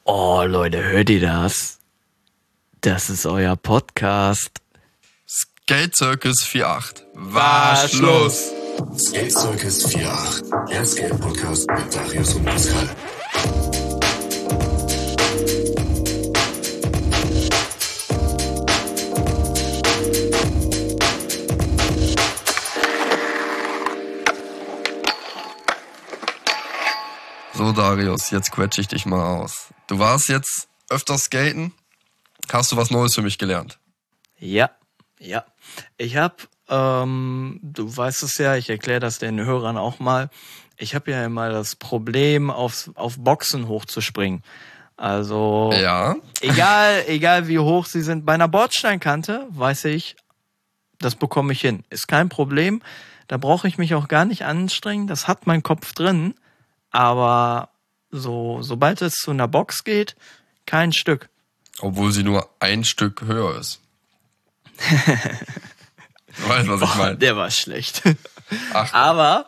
Oh, Leute, hört ihr das? Das ist euer Podcast. Skate Circus 48. War Schluss. Skate Circus 48, der Skate-Podcast mit Darius und Pascal. So, Darius, jetzt quetsche ich dich mal aus. Du warst jetzt öfter skaten. Hast du was Neues für mich gelernt? Ja. Ich habe, du weißt es ja, ich erkläre das den Hörern auch mal. Ich habe ja immer das Problem, auf Boxen hochzuspringen. Also, Ja. egal wie hoch sie sind. Bei einer Bordsteinkante weiß ich, das bekomme ich hin. Ist kein Problem. Da brauche ich mich auch gar nicht anstrengen. Das hat mein Kopf drin. Aber sobald es zu einer Box geht, kein Stück. Obwohl sie nur ein Stück höher ist. Du weißt, was ich meine. Der war schlecht. Ach. Aber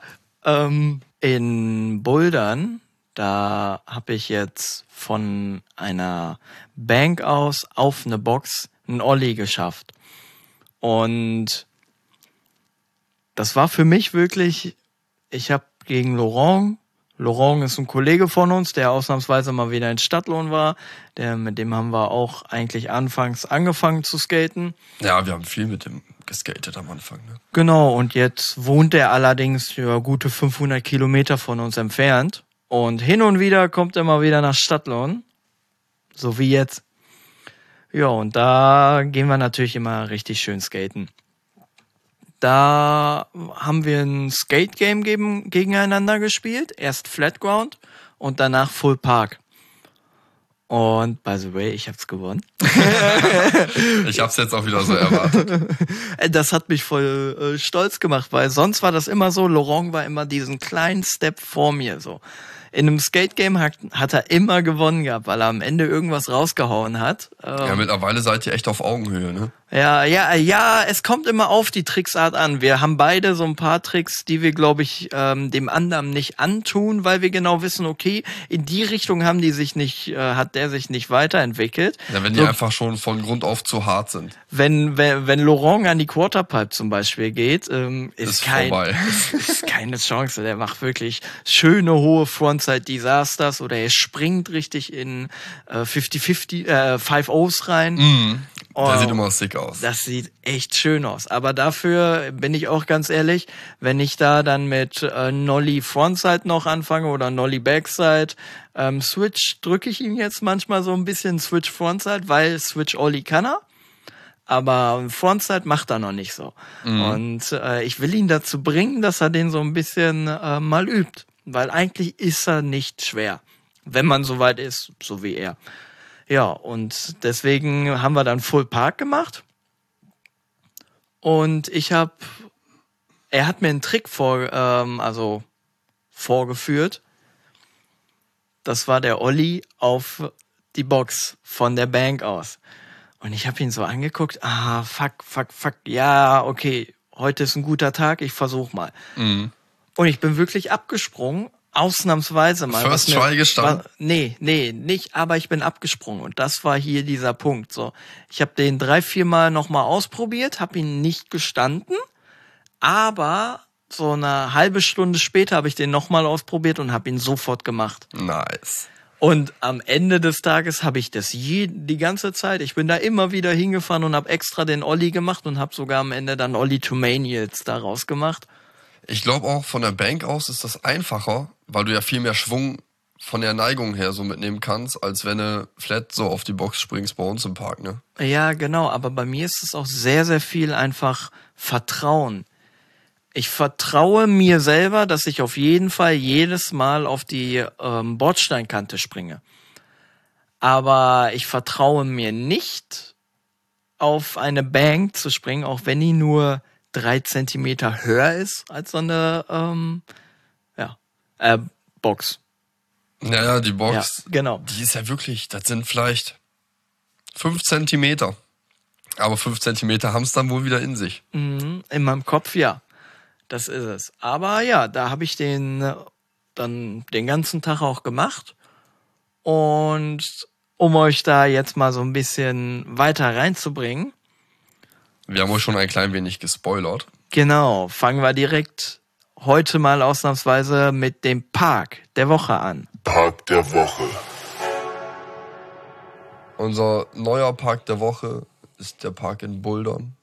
in Bouldern, da habe ich jetzt von einer Bank aus auf eine Box einen Ollie geschafft. Und das war für mich wirklich, ich habe gegen Laurent ist ein Kollege von uns, der ausnahmsweise mal wieder in Stadtlohn war. Mit dem haben wir auch eigentlich anfangs angefangen zu skaten. Ja, wir haben viel mit dem geskatet am Anfang. Ne? Genau, und jetzt wohnt er allerdings gute 500 Kilometer von uns entfernt. Und hin und wieder kommt er mal wieder nach Stadtlohn. So wie jetzt. Ja, und da gehen wir natürlich immer richtig schön skaten. Da haben wir ein Skate-Game gegeneinander gespielt. Erst Flatground und danach Full Park. Und by the way, ich hab's gewonnen. Ich hab's jetzt auch wieder so erwartet. Das hat mich voll stolz gemacht, weil sonst war das immer so, Laurent war immer diesen kleinen Step vor mir so. In einem Skate-Game hat er immer gewonnen gehabt, weil er am Ende irgendwas rausgehauen hat. Ja, mittlerweile seid ihr echt auf Augenhöhe, ne? Ja, es kommt immer auf die Tricksart an. Wir haben beide so ein paar Tricks, die wir, glaube ich, dem anderen nicht antun, weil wir genau wissen, okay, in die Richtung hat der sich nicht weiterentwickelt. Ja, wenn die einfach schon von Grund auf zu hart sind. Wenn Laurent an die Quarterpipe zum Beispiel geht, ist vorbei. Ist keine Chance. Der macht wirklich schöne hohe Frontside-Disasters oder er springt richtig in 50-50, 5-O's rein. Mhm. Der sieht immer sick aus. Das sieht echt schön aus. Aber dafür bin ich auch ganz ehrlich, wenn ich da dann mit Nollie Frontside noch anfange oder Nollie Backside, Switch drücke ich ihm jetzt manchmal so ein bisschen Switch Frontside, weil Switch Ollie kann er. Aber Frontside macht er noch nicht so. Mhm. Und ich will ihn dazu bringen, dass er den so ein bisschen mal übt. Weil eigentlich ist er nicht schwer, wenn man so weit ist, so wie er. Ja, und deswegen haben wir dann Full Park gemacht. Und er hat mir einen Trick vorgeführt. Das war der Ollie auf die Box von der Bank aus. Und ich habe ihn so angeguckt, fuck, ja, okay, heute ist ein guter Tag, ich versuch mal. Mhm. Und ich bin wirklich abgesprungen, ausnahmsweise mal. First Try gestanden? Nee, nicht, aber ich bin abgesprungen. Und das war hier dieser Punkt. So, ich habe den 3-4 Mal nochmal ausprobiert, habe ihn nicht gestanden, aber so eine halbe Stunde später habe ich den nochmal ausprobiert und habe ihn sofort gemacht. Nice. Und am Ende des Tages habe ich das die ganze Zeit, ich bin da immer wieder hingefahren und habe extra den Ollie gemacht und habe sogar am Ende dann Ollie to Maniacs daraus gemacht. Ich glaube auch, von der Bank aus ist das einfacher, weil du ja viel mehr Schwung von der Neigung her so mitnehmen kannst, als wenn du flat so auf die Box springst bei uns im Park, ne? Ja, genau, aber bei mir ist es auch sehr, sehr viel einfach Vertrauen. Ich vertraue mir selber, dass ich auf jeden Fall jedes Mal auf die Bordsteinkante springe. Aber ich vertraue mir nicht, auf eine Bank zu springen, auch wenn die nur 3 Zentimeter höher ist als so eine Box. Naja, die Box, ja, genau. Die ist ja wirklich, das sind vielleicht 5 Zentimeter. Aber 5 Zentimeter haben es dann wohl wieder in sich. In meinem Kopf, ja. Das ist es. Aber ja, da habe ich dann den ganzen Tag auch gemacht. Und um euch da jetzt mal so ein bisschen weiter reinzubringen. Wir haben euch schon ein klein wenig gespoilert. Genau, fangen wir direkt heute mal ausnahmsweise mit dem Park der Woche an. Park der Woche. Unser neuer Park der Woche ist der Park in Bouldern.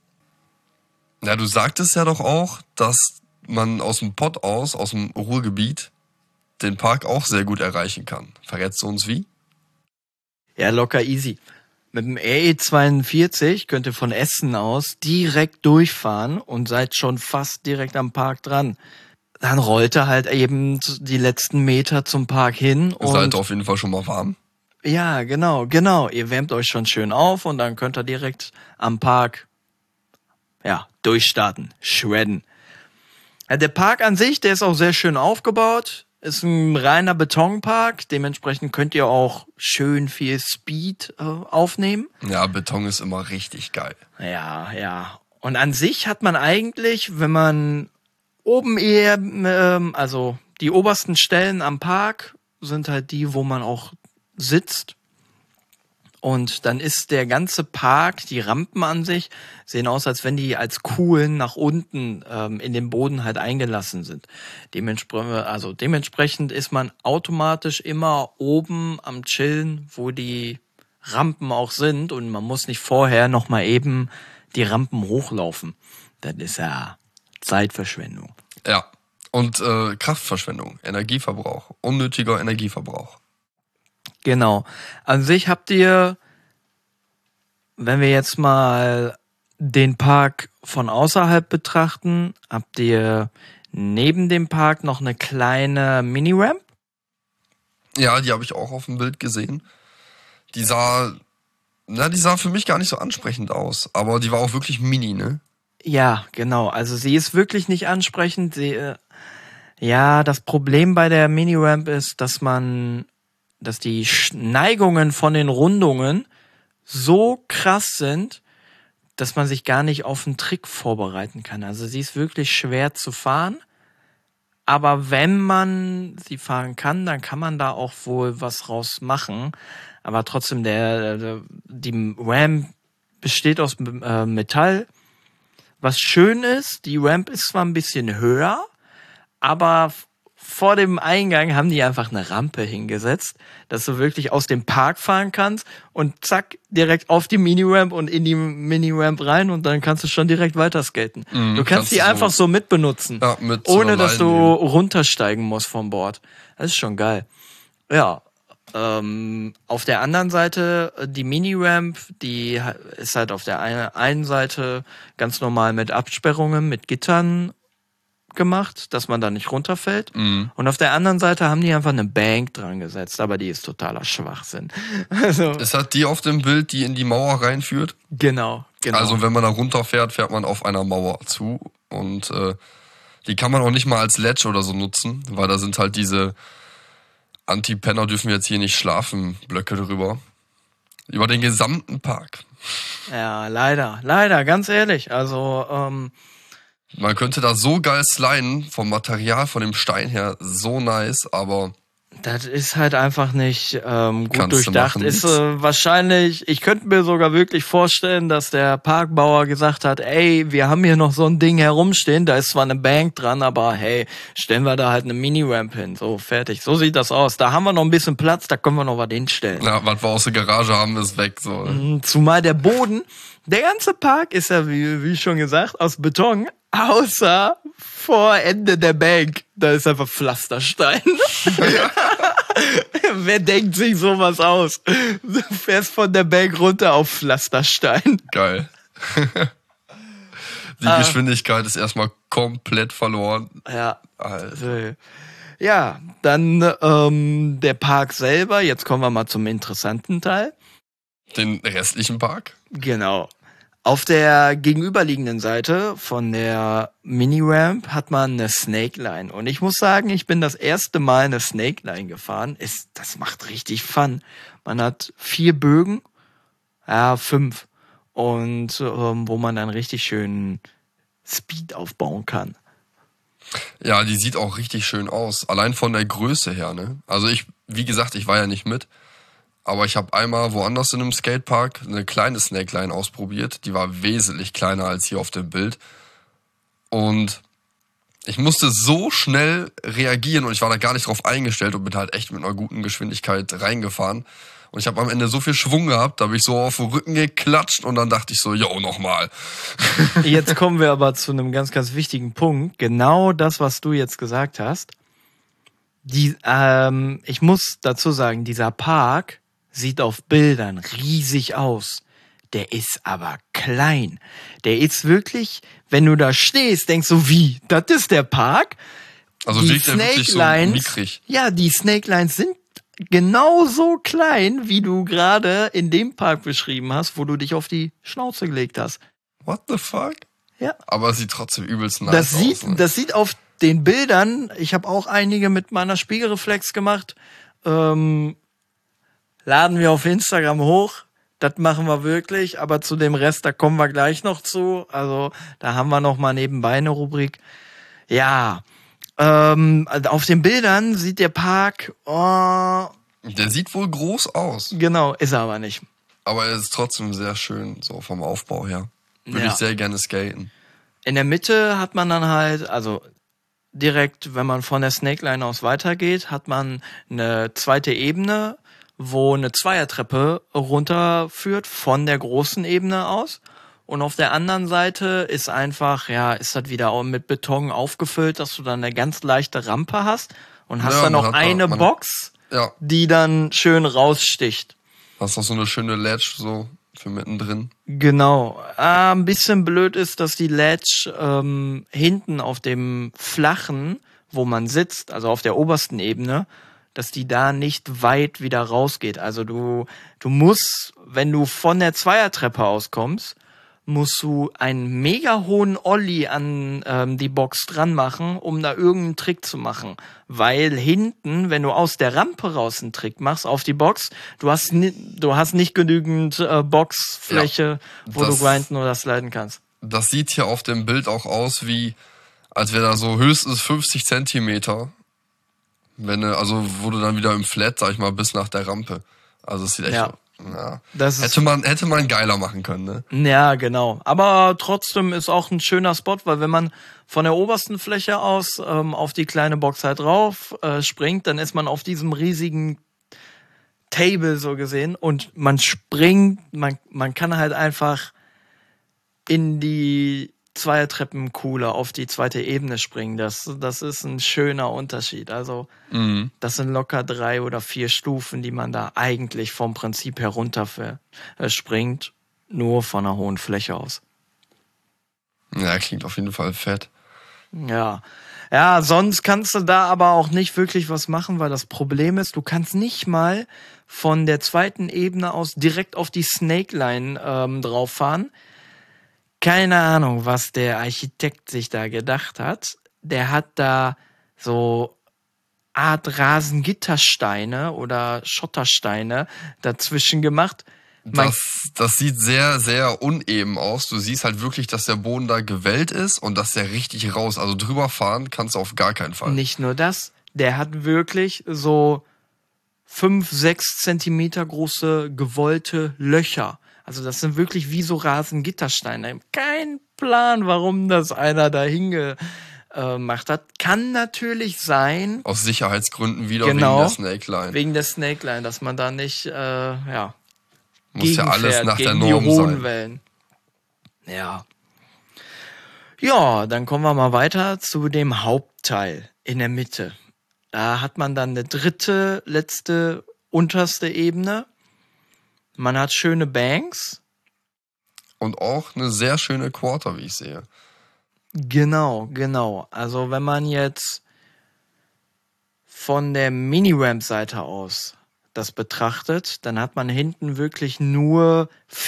Ja, du sagtest ja doch auch, dass man aus dem Pott aus dem Ruhrgebiet, den Park auch sehr gut erreichen kann. Verrätst du uns wie? Ja, locker easy. Mit dem RE42 könnt ihr von Essen aus direkt durchfahren und seid schon fast direkt am Park dran. Dann rollt ihr halt eben die letzten Meter zum Park hin. Ihr seid auf jeden Fall schon mal warm. Ja, genau. Ihr wärmt euch schon schön auf und dann könnt ihr direkt am Park, durchstarten, shredden. Ja, der Park an sich, der ist auch sehr schön aufgebaut. Ist ein reiner Betonpark. Dementsprechend könnt ihr auch schön viel Speed aufnehmen. Ja, Beton ist immer richtig geil. Ja. Und an sich hat man eigentlich, wenn man oben eher, also die obersten Stellen am Park sind halt die, wo man auch sitzt. Und dann ist der ganze Park, die Rampen an sich, sehen aus, als wenn die als Kuhlen nach unten in den Boden halt eingelassen sind. Dementsprechend ist man automatisch immer oben am Chillen, wo die Rampen auch sind. Und man muss nicht vorher nochmal eben die Rampen hochlaufen. Das ist ja Zeitverschwendung. Ja, und Kraftverschwendung, Energieverbrauch, unnötiger Energieverbrauch. Genau. An sich habt ihr, wenn wir jetzt mal den Park von außerhalb betrachten, habt ihr neben dem Park noch eine kleine Mini-Ramp? Ja, die habe ich auch auf dem Bild gesehen. Die sah für mich gar nicht so ansprechend aus, aber die war auch wirklich mini, ne? Ja, genau. Also sie ist wirklich nicht ansprechend. Das Problem bei der Mini-Ramp ist, dass die Neigungen von den Rundungen so krass sind, dass man sich gar nicht auf einen Trick vorbereiten kann. Also sie ist wirklich schwer zu fahren, aber wenn man sie fahren kann, dann kann man da auch wohl was raus machen. Aber trotzdem, die Ramp besteht aus Metall. Was schön ist, die Ramp ist zwar ein bisschen höher, aber vor dem Eingang haben die einfach eine Rampe hingesetzt, dass du wirklich aus dem Park fahren kannst und zack, direkt auf die Mini-Ramp und in die Mini-Ramp rein und dann kannst du schon direkt weiter skaten. Du kannst die einfach so mitbenutzen, ohne dass du runtersteigen musst vom Board. Das ist schon geil. Ja, auf der anderen Seite, die Mini-Ramp, die ist halt auf der einen Seite ganz normal mit Absperrungen, mit Gittern gemacht, dass man da nicht runterfällt. Und auf der anderen Seite haben die einfach eine Bank dran gesetzt, aber die ist totaler Schwachsinn. Also, ist das die auf dem Bild, die in die Mauer reinführt? Genau. Also wenn man da runterfährt, fährt man auf einer Mauer zu und die kann man auch nicht mal als Ledge oder so nutzen, weil da sind halt diese Anti-Penner dürfen jetzt hier nicht schlafen, Blöcke drüber. Über den gesamten Park. Ja, leider, ganz ehrlich. Also, man könnte da so geil sliden, vom Material, von dem Stein her, so nice, aber das ist halt einfach nicht gut durchdacht. Ist Wahrscheinlich, ich könnte mir sogar wirklich vorstellen, dass der Parkbauer gesagt hat, ey, wir haben hier noch so ein Ding herumstehen, da ist zwar eine Bank dran, aber hey, stellen wir da halt eine Mini-Ramp hin. So, fertig. So sieht das aus. Da haben wir noch ein bisschen Platz, da können wir noch was hinstellen. Ja, was wir aus der Garage haben, ist weg. So. Zumal der Boden, der ganze Park ist ja, wie schon gesagt, aus Beton, außer vor Ende der Bank. Da ist einfach Pflasterstein. Wer denkt sich sowas aus? Du fährst von der Bank runter auf Pflasterstein. Geil. Die Geschwindigkeit ist erstmal komplett verloren. Ja. Alter. Ja, dann der Park selber. Jetzt kommen wir mal zum interessanten Teil. Den restlichen Park? Genau. Auf der gegenüberliegenden Seite von der Mini-Ramp hat man eine Snakeline. Und ich muss sagen, ich bin das erste Mal eine Snakeline gefahren. Das macht richtig Fun. Man hat 4 Bögen, 5. Und wo man dann richtig schön Speed aufbauen kann. Ja, die sieht auch richtig schön aus. Allein von der Größe her, ne? Also wie gesagt, ich war ja nicht mit. Aber ich habe einmal woanders in einem Skatepark eine kleine Snakeline ausprobiert. Die war wesentlich kleiner als hier auf dem Bild. Und ich musste so schnell reagieren und ich war da gar nicht drauf eingestellt und bin halt echt mit einer guten Geschwindigkeit reingefahren. Und ich habe am Ende so viel Schwung gehabt, da bin ich so auf den Rücken geklatscht und dann dachte ich so, yo, nochmal. Jetzt kommen wir aber zu einem ganz, ganz wichtigen Punkt. Genau das, was du jetzt gesagt hast. Ich muss dazu sagen, dieser Park sieht auf Bildern riesig aus. Der ist aber klein. Der ist wirklich, wenn du da stehst, denkst du, wie? Das ist der Park? Also Die wirkt der wirklich so mickrig. Ja, die Snakelines sind genauso klein, wie du gerade in dem Park beschrieben hast, wo du dich auf die Schnauze gelegt hast. What the fuck? Ja. Aber es sieht trotzdem übelst nice aus. Ne? Das sieht auf den Bildern, ich habe auch einige mit meiner Spiegelreflex gemacht, laden wir auf Instagram hoch. Das machen wir wirklich, aber zu dem Rest, da kommen wir gleich noch zu. Also da haben wir noch mal nebenbei eine Rubrik. Ja, auf den Bildern sieht der Park, Der sieht wohl groß aus, genau, ist er aber nicht. aber er ist trotzdem sehr schön, so vom Aufbau her. Würde Ja. ich sehr gerne skaten. In der Mitte hat man dann halt, also direkt, wenn man von der Snakeline aus weitergeht, hat man eine zweite Ebene, wo eine Zweiertreppe runterführt von der großen Ebene aus. Und auf der anderen Seite ist einfach, ja, ist das wieder auch mit Beton aufgefüllt, dass du dann eine ganz leichte Rampe hast und hast Ja, dann man noch hat da- eine man- Box, Ja, die dann schön raussticht. hast auch so eine schöne Ledge so für mittendrin. Genau. Ein bisschen blöd ist, dass die Ledge hinten auf dem flachen, wo man sitzt, also auf der obersten Ebene, dass die da nicht weit wieder rausgeht. Also du musst, wenn du von der Zweiertreppe auskommst, musst du einen mega hohen Ollie an die Box dran machen, um da irgendeinen Trick zu machen. Weil hinten, wenn du aus der Rampe raus einen Trick machst auf die Box, du hast nicht genügend Boxfläche, wo du das- grinden oder sliden kannst. Das sieht hier auf dem Bild auch aus wie, als wäre da so höchstens 50 Zentimeter. Also wo du dann wieder im Flat, sag ich mal, bis nach der Rampe. Also es sieht echt, Ja. ja. Das ist Hätte man geiler machen können, ne? Ja, genau. Aber trotzdem ist auch ein schöner Spot, weil wenn man von der obersten Fläche aus auf die kleine Box halt drauf springt, dann ist man auf diesem riesigen Table so gesehen und man springt, man kann halt einfach in die Zweiertreppenkuhle auf die zweite Ebene springen. Das ist ein schöner Unterschied. Also das sind locker 3 oder 4 Stufen, die man da eigentlich vom Prinzip herunter springt, nur von einer hohen Fläche aus. Ja, klingt auf jeden Fall fett. Ja. Ja, sonst kannst du da aber auch nicht wirklich was machen, weil das Problem ist, du kannst nicht mal von der zweiten Ebene aus direkt auf die Snakeline drauf fahren. Keine Ahnung, was der Architekt sich da gedacht hat. Der hat da so Art Rasengittersteine oder Schottersteine dazwischen gemacht. Das sieht sehr, sehr uneben aus. Du siehst halt wirklich, dass der Boden da gewellt ist und dass der richtig raus. Also drüber fahren kannst du auf gar keinen Fall. Nicht nur das, der hat wirklich so 5-6 Zentimeter große gewollte Löcher. Also das sind wirklich wie so Rasengittersteine. Kein Plan, warum das einer da hingemacht hat. Kann natürlich sein, Aus Sicherheitsgründen wieder Genau. wegen der Snakeline. wegen der Snakeline, dass man da nicht Muss ja gegenfährt alles nach der gegen die Norm hohen sein. Wellen. Ja. Ja, dann kommen wir mal weiter zu dem Hauptteil in der Mitte. Da hat man dann eine dritte, letzte, unterste Ebene. Man hat schöne Banks. Und auch eine sehr schöne Quarter, wie ich sehe. Genau. Also wenn man jetzt von der Mini-Ramp-Seite aus das betrachtet, dann hat man hinten wirklich nur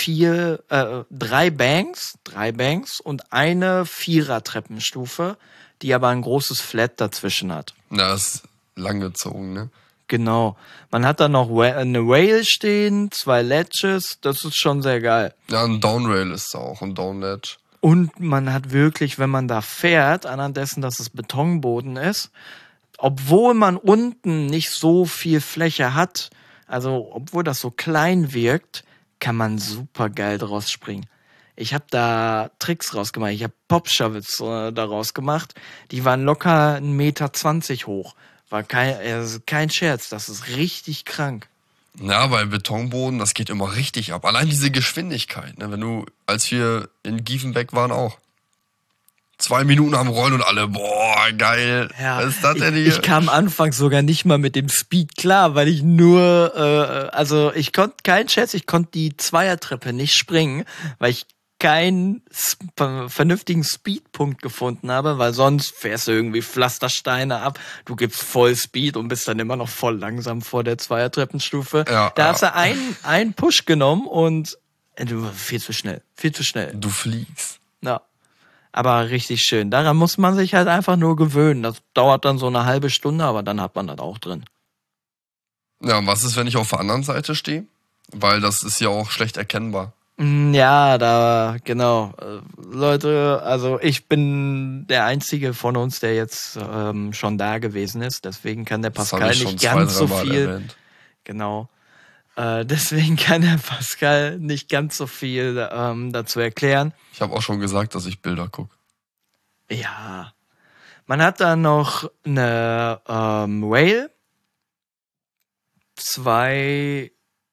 3 Banks und eine 4er-Treppenstufe, die aber ein großes Flat dazwischen hat. Na, das ist langgezogen, ne? Genau. Man hat dann noch eine Rail stehen, 2 Ledges, das ist schon sehr geil. Ja, ein Downrail ist da auch, ein Downledge. Und man hat wirklich, wenn man da fährt, anhand dessen, dass es Betonboden ist, obwohl man unten nicht so viel Fläche hat, Also, obwohl das so klein wirkt, kann man super geil draus springen. Ich habe da Tricks rausgemacht. Ich habe Pop-Shovels daraus gemacht. Die waren locker 1,20 Meter hoch. War kein Scherz. Das ist richtig krank. Ja, bei Betonboden, das geht immer richtig ab. Allein diese Geschwindigkeit, ne? Als wir in Giefenbeck waren auch. 2 Minuten am Rollen und alle, boah, geil. Ja, Was ist das denn hier? ich kam anfangs sogar nicht mal mit dem Speed klar, weil ich nur, ich konnte, kein Scherz, ich konnte die Zweiertreppe nicht springen, weil ich keinen vernünftigen Speedpunkt gefunden habe, weil sonst fährst du irgendwie Pflastersteine ab, du gibst voll Speed und bist dann immer noch voll langsam vor der Zweiertreppenstufe. Ja, Da hast du einen Push genommen und viel zu schnell. Du fliegst. Ja. Aber richtig schön. Daran muss man sich halt einfach nur gewöhnen. Das dauert dann so eine halbe Stunde, aber dann hat man das auch drin. Ja, und was ist, wenn ich auf der anderen Seite stehe? Weil das ist ja auch schlecht erkennbar. Ja, genau. Leute, also ich bin der Einzige von uns, der jetzt schon da gewesen ist. Deswegen kann der Pascal nicht ganz so viel. Erwähnt. Genau. Deswegen kann der Pascal nicht ganz so viel dazu erklären. Ich habe auch schon gesagt, dass ich Bilder gucke. Ja. Man hat da noch eine Rail, zwei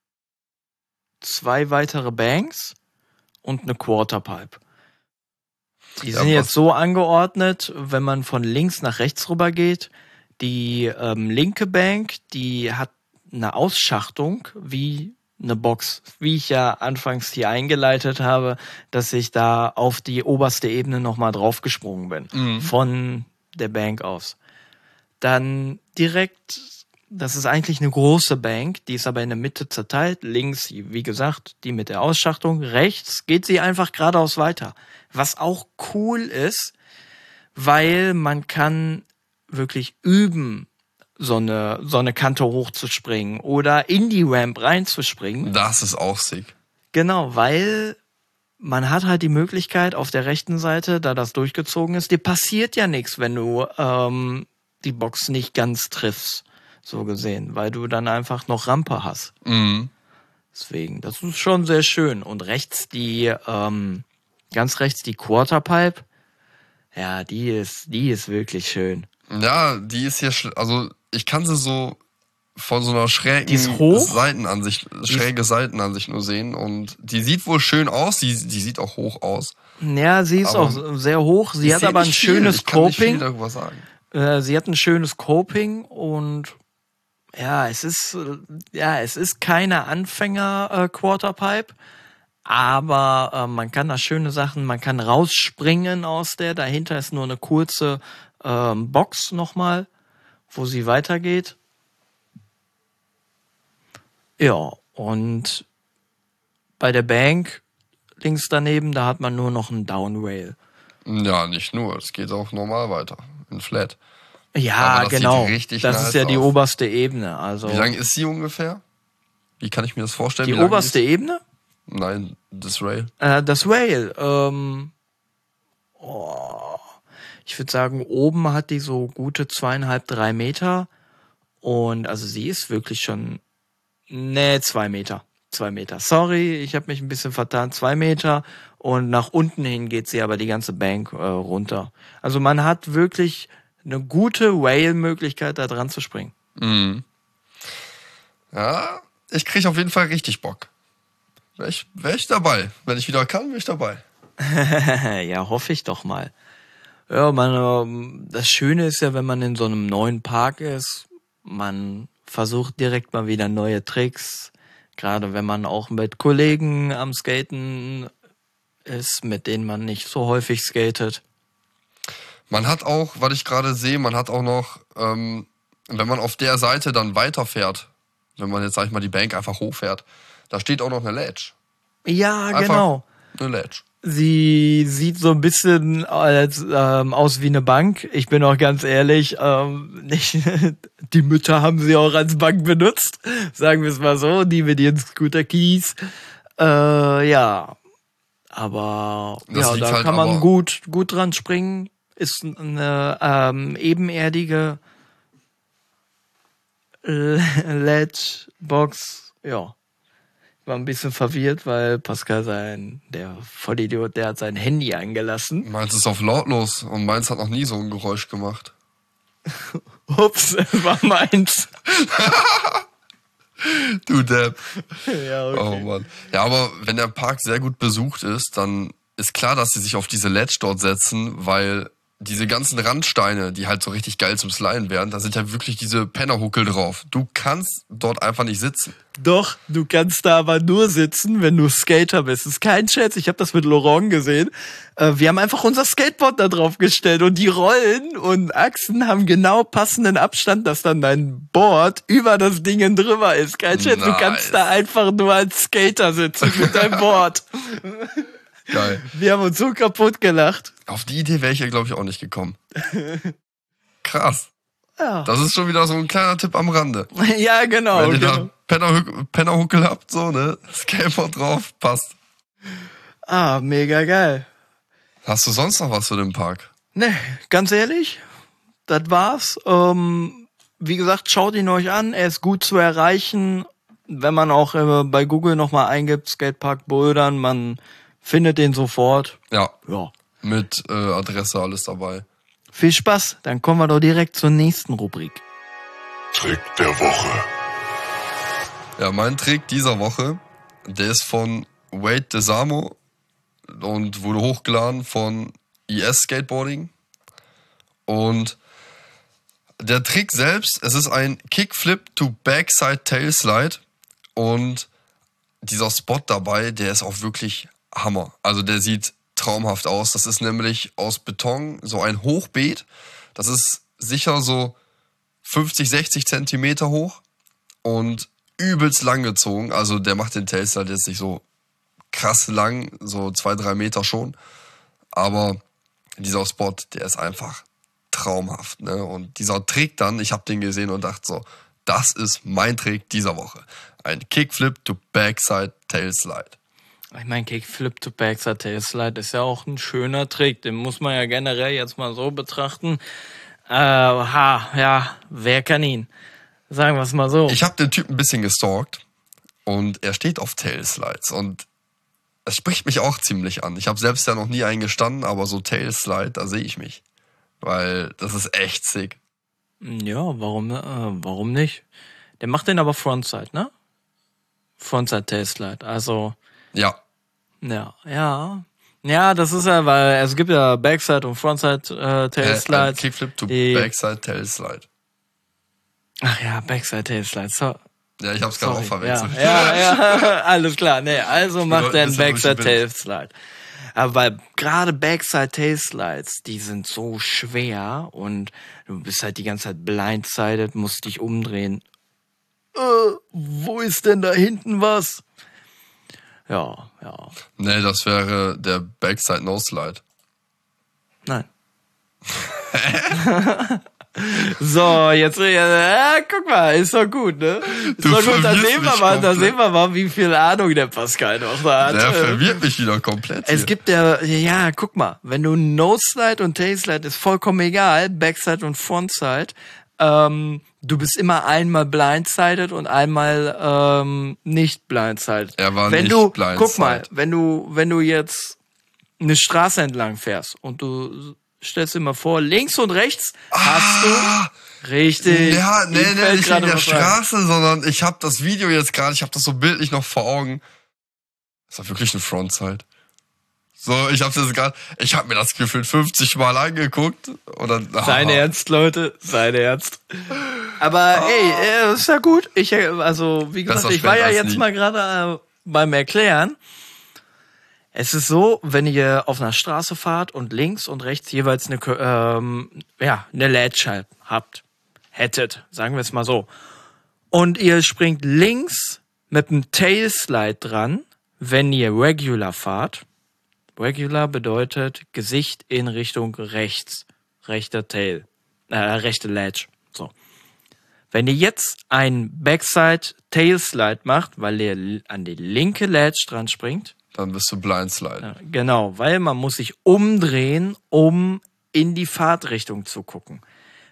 weitere Banks und eine Quarterpipe. Die sind jetzt so angeordnet, wenn man von links nach rechts rüber geht. Die linke Bank, die hat eine Ausschachtung wie eine Box, wie ich ja anfangs hier eingeleitet habe, dass ich da auf die oberste Ebene nochmal draufgesprungen bin, von der Bank aus. Dann direkt, das ist eigentlich eine große Bank, die ist aber in der Mitte zerteilt, links, wie gesagt, die mit der Ausschachtung, rechts geht sie einfach geradeaus weiter. Was auch cool ist, weil man kann wirklich üben, so eine Kante hochzuspringen oder in die Ramp reinzuspringen. Das ist auch sick. Genau, weil man hat halt die Möglichkeit auf der rechten Seite, da das durchgezogen ist, dir passiert ja nichts, wenn du die Box nicht ganz triffst, so gesehen, weil du dann einfach noch Rampe hast. Mhm. Deswegen, das ist schon sehr schön. Und rechts ganz rechts die Quarterpipe, ja, die ist wirklich schön. Ja, die ist hier, also ich kann sie so von so einer schräge Seitenansicht nur sehen und die sieht wohl schön aus, die sieht auch hoch aus. Ja, sie ist Aber auch sehr hoch, sie hat aber ein schönes Coping. Ich kann nicht viel Coping. darüber sagen. Sie hat ein schönes Coping und ja, es ist keine Anfänger Quarterpipe, aber man kann da schöne Sachen, man kann rausspringen aus der, dahinter ist nur eine kurze Box nochmal, wo sie weitergeht. Ja, und bei der Bank links daneben, da hat man nur noch einen Downrail. Ja, nicht nur, es geht auch normal weiter, in Flat. Ja, aber das genau. Sieht richtig das nice ist ja die aus. oberste Ebene. Also Wie lang ist sie ungefähr? Wie kann ich mir das vorstellen? die wie lang oberste die ist? Ebene? Nein, das Rail. Das Rail. Ich würde sagen, oben hat die so gute 2,5, 3 Meter. Und also sie ist wirklich schon... 2 Meter. 2 Meter. Sorry, ich habe mich ein bisschen vertan. 2 Meter. Und nach unten hin geht sie aber die ganze Bank runter. Also man hat wirklich eine gute Rail-Möglichkeit, da dran zu springen. Mhm. Ja, ich krieg auf jeden Fall richtig Bock. Wär ich dabei. Wenn ich wieder kann, bin ich dabei. Ja, hoffe ich doch mal. Ja, das Schöne ist ja, wenn man in so einem neuen Park ist, man versucht direkt mal wieder neue Tricks. Gerade wenn man auch mit Kollegen am Skaten ist, mit denen man nicht so häufig skatet. Man hat auch, was ich gerade sehe, man hat auch noch, wenn man auf der Seite dann weiterfährt, wenn man jetzt, sag ich mal, die Bank einfach hochfährt, da steht auch noch eine Ledge. Ja, Einfach genau. Eine Ledge. Sie sieht so ein bisschen aus wie eine Bank. Ich bin auch ganz ehrlich, nicht, die Mütter haben sie auch als Bank benutzt. Sagen wir es mal so, die mit ihren Scooter-Keys. Ja, aber Das ja, liegt da halt kann man aber- gut dran springen. Ist eine ebenerdige Ledgebox, ja. War ein bisschen verwirrt, weil Pascal der Vollidiot, der hat sein Handy eingelassen. Meins ist auf lautlos und meins hat noch nie so ein Geräusch gemacht. Ups, war meins. Du Depp. Ja, okay. Oh Mann. Ja, aber wenn der Park sehr gut besucht ist, dann ist klar, dass sie sich auf diese Ledge dort setzen, weil diese ganzen Randsteine, die halt so richtig geil zum Sliden wären, da sind ja wirklich diese Pennerhuckel drauf. Du kannst dort einfach nicht sitzen. Doch, du kannst da aber nur sitzen, wenn du Skater bist. Das ist kein Scherz, ich habe das mit Laurent gesehen. Wir haben einfach unser Skateboard da drauf gestellt und die Rollen und Achsen haben genau passenden Abstand, dass dann dein Board über das Ding drüber ist. Kein Scherz, Nice. Du kannst da einfach nur als Skater sitzen mit deinem Board. Geil. Wir haben uns so kaputt gelacht. Auf die Idee wäre ich ja, glaube ich, auch nicht gekommen. Krass. Ja, Das ist schon wieder so ein kleiner Tipp am Rande. ja genau. Wenn ihr genau. da Pennerhuckel habt, so, ne? Skateboard drauf, passt. Ah, mega geil. Hast du sonst noch was zu dem Park? Ne, ganz ehrlich, das war's. Wie gesagt, schaut ihn euch an. Er ist gut zu erreichen. Wenn man auch bei Google nochmal eingibt, Skatepark Bouldern, man findet den sofort. Ja, Ja. mit Adresse, alles dabei. Viel Spaß. Dann kommen wir doch direkt zur nächsten Rubrik. Trick der Woche. Ja, mein Trick dieser Woche, der ist von Wade DeSamo und wurde hochgeladen von IS Skateboarding. Und der Trick selbst, es ist ein Kickflip to Backside Tailslide und dieser Spot dabei, der ist auch wirklich Hammer. Also der sieht traumhaft aus. Das ist nämlich aus Beton so ein Hochbeet. Das ist sicher so 50, 60 Zentimeter hoch und übelst lang gezogen. Also der macht den Tailslide jetzt nicht so krass lang, so 2-3 Meter schon. Aber dieser Spot, der ist einfach traumhaft. Ne? Und dieser Trick dann, ich habe den gesehen und dachte so, das ist mein Trick dieser Woche. Ein Kickflip to Backside Tailslide. Ich meine, Kickflip to Backside Tailslide ist ja auch ein schöner Trick. Den muss man ja generell jetzt mal so betrachten. Ja, wer kann ihn? Sagen wir es mal so. Ich habe den Typen ein bisschen gestalkt und er steht auf Tailslides und es spricht mich auch ziemlich an. Ich habe selbst ja noch nie einen gestanden, aber so Tailslide, da sehe ich mich. Weil das ist echt sick. Ja, warum nicht? Der macht den aber Frontside, ne? Frontside Tailslide. Also, Ja, ja, das ist ja, weil es gibt ja Backside und Frontside Tailslides. Kickflip to die- Backside Tailslide. Ach ja, Backside Tailslide. So, Ja, ich hab's gerade auch verwechselt. Ja, alles klar. Nee, also macht Leute er ein einen bisschen Backside durch die Welt. Tailslide. Aber weil gerade Backside Tailslides, die sind so schwer und du bist halt die ganze Zeit blindsided, musst dich umdrehen. Wo ist denn da hinten was? Ja. Nee, das wäre der Backside No Slide. Nein. So, jetzt, guck mal, ist doch gut, ne? Ist Du doch gut, da verwirrst sehen wir mich mal, komplett. wie viel Ahnung der Pascal noch da hat. Der verwirrt mich wieder komplett. Es hier. gibt ja, guck mal, wenn du No-Slide und Tailslide ist vollkommen egal, Backside und Frontside, du bist immer einmal blindsided und einmal nicht blindsided. Er war wenn nicht du, blindsided. Guck mal, wenn du jetzt eine Straße entlang fährst und du stellst dir mal vor, links und rechts hast du richtig. Ja, Ihm nee, fällt nicht in gerade der was ein. Straße, sondern ich habe das Video jetzt gerade, ich habe das so bildlich noch vor Augen. Das war wirklich ein Frontside. So, ich habe mir das gefühlt 50 Mal angeguckt und dann. Sein Ernst, Leute, sein Ernst. Aber ey, ist ja gut. Wie gesagt, Besser ich war spät ja als jetzt nie. mal gerade beim Erklären. Es ist so, wenn ihr auf einer Straße fahrt und links und rechts jeweils eine Ledge hättet, sagen wir es mal so. Und ihr springt links mit dem Tailslide dran, wenn ihr Regular fahrt. Regular bedeutet Gesicht in Richtung rechts. Rechte Ledge. So. Wenn ihr jetzt ein Backside Tailslide macht, weil ihr an die linke Ledge dran springt, Dann bist du Blindslide. genau, weil man muss sich umdrehen, um in die Fahrtrichtung zu gucken.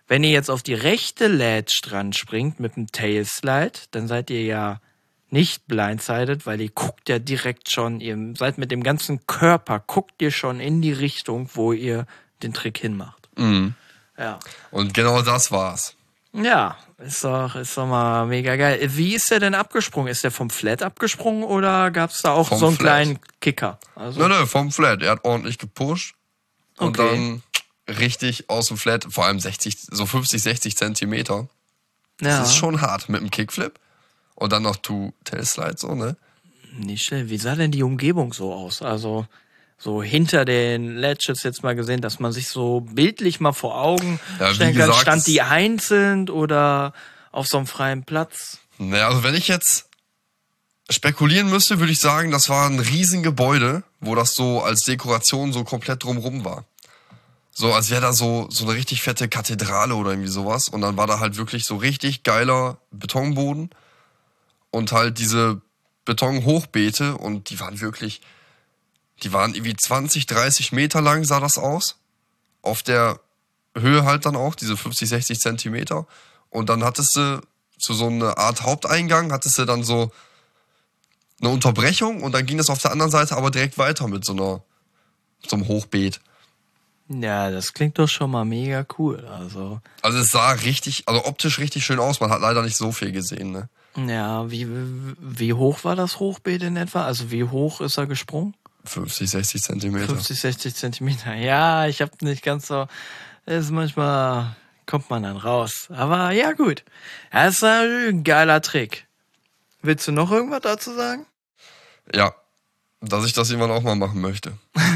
wenn ihr jetzt auf die rechte Ledge dran springt mit dem Tailslide, dann seid ihr ja nicht blindsided, weil ihr guckt ja direkt schon, ihr seid mit dem ganzen Körper, guckt ihr schon in die Richtung, wo ihr den Trick hinmacht. Mhm. Ja. Und genau das war's. Ja, ist doch mal mega geil. Wie ist der denn abgesprungen? Ist der vom Flat abgesprungen oder gab's da auch Vom so einen Flat. kleinen Kicker? Also, Nö, vom Flat. Er hat ordentlich gepusht. Und Okay. dann richtig aus dem Flat, vor allem 50, 60 Zentimeter. Das ja, ist schon hart mit dem Kickflip. Und dann noch Tailslide so, ne? nicht schlecht. Wie sah denn die Umgebung so aus? Also so hinter den Ledges jetzt mal gesehen, dass man sich so bildlich mal vor Augen Ja, wie stellen kann. gesagt, Stand es- die einzeln oder auf so einem freien Platz? Naja, also wenn ich jetzt spekulieren müsste, würde ich sagen, das war ein Riesengebäude, wo das so als Dekoration so komplett drumrum war. So, als wäre da so eine richtig fette Kathedrale oder irgendwie sowas. Und dann war da halt wirklich so richtig geiler Betonboden und halt diese Betonhochbeete und die waren irgendwie 20, 30 Meter lang sah das aus. Auf der Höhe halt dann auch, diese 50, 60 Zentimeter. Und dann hattest du zu so einer Art Haupteingang, hattest du dann so eine Unterbrechung und dann ging es auf der anderen Seite aber direkt weiter mit so einem Hochbeet. Ja, das klingt doch schon mal mega cool. Also Also es sah optisch richtig schön aus. Man hat leider nicht so viel gesehen, ne? ja, wie hoch war das Hochbeet in etwa? Also wie hoch ist er gesprungen? 50, 60 Zentimeter. 50, 60 Zentimeter. Ja, ich hab nicht ganz so. Manchmal kommt man dann raus. Aber ja, gut. Das ist ein geiler Trick. Willst du noch irgendwas dazu sagen? Ja, dass ich das irgendwann auch mal machen möchte.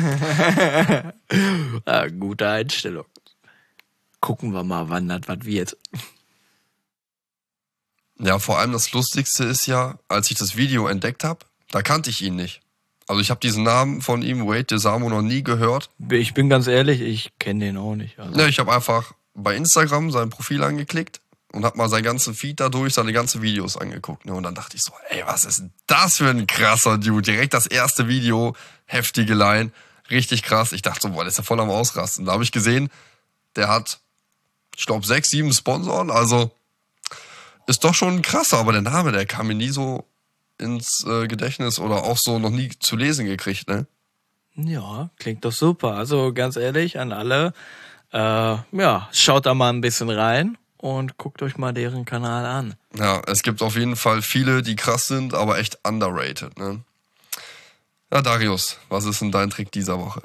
Ja, gute Einstellung. Gucken wir mal, wann das was wird. Ja, vor allem das Lustigste ist ja, als ich das Video entdeckt habe, da kannte ich ihn nicht. Also ich habe diesen Namen von ihm, Wade DeSamo, noch nie gehört. Ich bin ganz ehrlich, ich kenne den auch nicht. Also. Ja, ich habe einfach bei Instagram sein Profil angeklickt und habe mal seinen ganzen Feed dadurch, seine ganzen Videos angeguckt. Ne? Und dann dachte ich so, ey, was ist denn das für ein krasser Dude? Direkt das erste Video, heftige Line, richtig krass. Ich dachte so, boah, der ist ja voll am Ausrasten. Da habe ich gesehen, der hat, ich glaube, 6, 7 Sponsoren, also ist doch schon krasser, aber der Name, der kam mir nie so ins Gedächtnis oder auch so noch nie zu lesen gekriegt, ne? Ja, klingt doch super. Also ganz ehrlich an alle, ja, schaut da mal ein bisschen rein und guckt euch mal deren Kanal an. Ja, es gibt auf jeden Fall viele, die krass sind, aber echt underrated, ne? Ja, Darius, was ist denn dein Trick dieser Woche?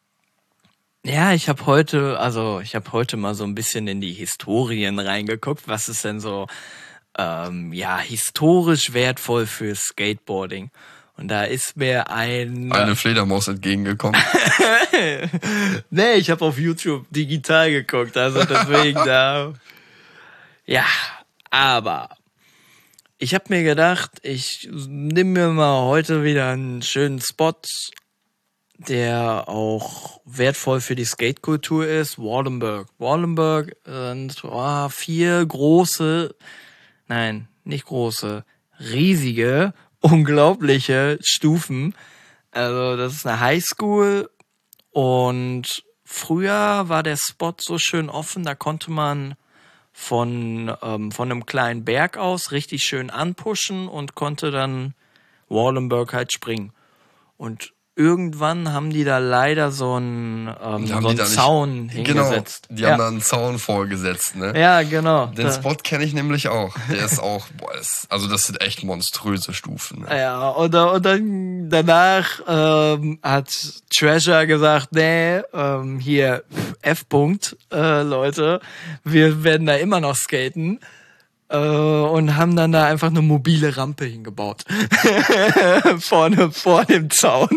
Ja, ich habe heute mal so ein bisschen in die Historien reingeguckt, was ist denn so ja historisch wertvoll für Skateboarding. Und da ist mir Eine Fledermaus entgegengekommen. nee, ich habe auf YouTube digital geguckt, also deswegen da. Ja, aber ich habe mir gedacht, ich nehme mir mal heute wieder einen schönen Spot, der auch wertvoll für die Skatekultur ist, Wallenberg. Wallenberg sind 4 große, nein, nicht große, riesige, unglaubliche Stufen. Also das ist eine Highschool und früher war der Spot so schön offen, da konnte man von einem kleinen Berg aus richtig schön anpushen und konnte dann Wallenberg halt springen. Und irgendwann haben die da leider so einen Zaun hingesetzt. Genau, die haben da einen Zaun vorgesetzt, ne? Ja, genau. Den Spot kenne ich nämlich auch. Der ist auch, das sind echt monströse Stufen. Ne? Ja, und dann danach hat Treasure gesagt, nee, hier F-Punkt, Leute, wir werden da immer noch skaten. Und haben dann da einfach eine mobile Rampe hingebaut. Vorne vor dem Zaun.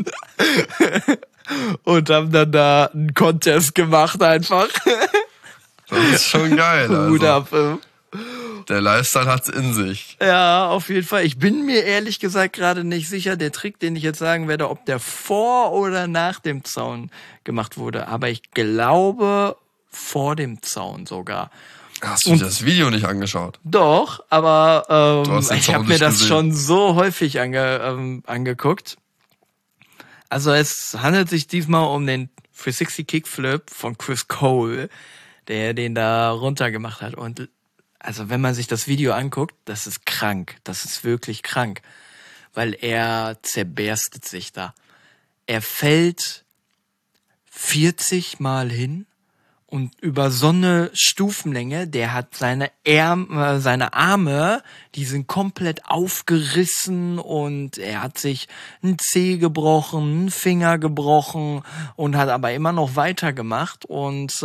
Und haben dann da einen Contest gemacht einfach. Das ist schon geil. Hut Also, ab. der Lifestyle hat's in sich. Ja, auf jeden Fall. Ich bin mir ehrlich gesagt gerade nicht sicher, der Trick, den ich jetzt sagen werde, ob der vor oder nach dem Zaun gemacht wurde. Aber ich glaube, vor dem Zaun sogar. Hast du dir das Video nicht angeschaut? Doch, aber hast den ich Zaun habe mir nicht das gesehen. schon so häufig angeguckt. Also es handelt sich diesmal um den 360 Kickflip von Chris Cole, der den da runtergemacht hat. Und also wenn man sich das Video anguckt, das ist krank. Das ist wirklich krank. Weil er zerberstet sich da. Er fällt 40 Mal hin und über so eine Stufenlänge, der hat seine Arme, die sind komplett aufgerissen und er hat sich einen Zeh gebrochen, einen Finger gebrochen und hat aber immer noch weitergemacht und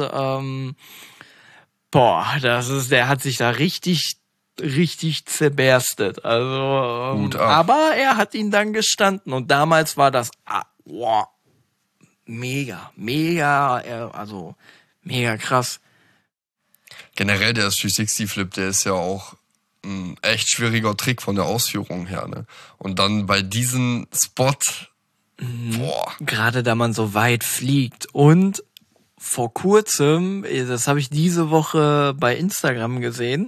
der hat sich da richtig zerberstet. Also, Hut ab. aber er hat ihn dann gestanden und damals war das mega, also mega krass. Generell der 360-Flip, der ist ja auch ein echt schwieriger Trick von der Ausführung her, ne? Und dann bei diesem Spot, Gerade da man so weit fliegt. Und vor kurzem, das habe ich diese Woche bei Instagram gesehen,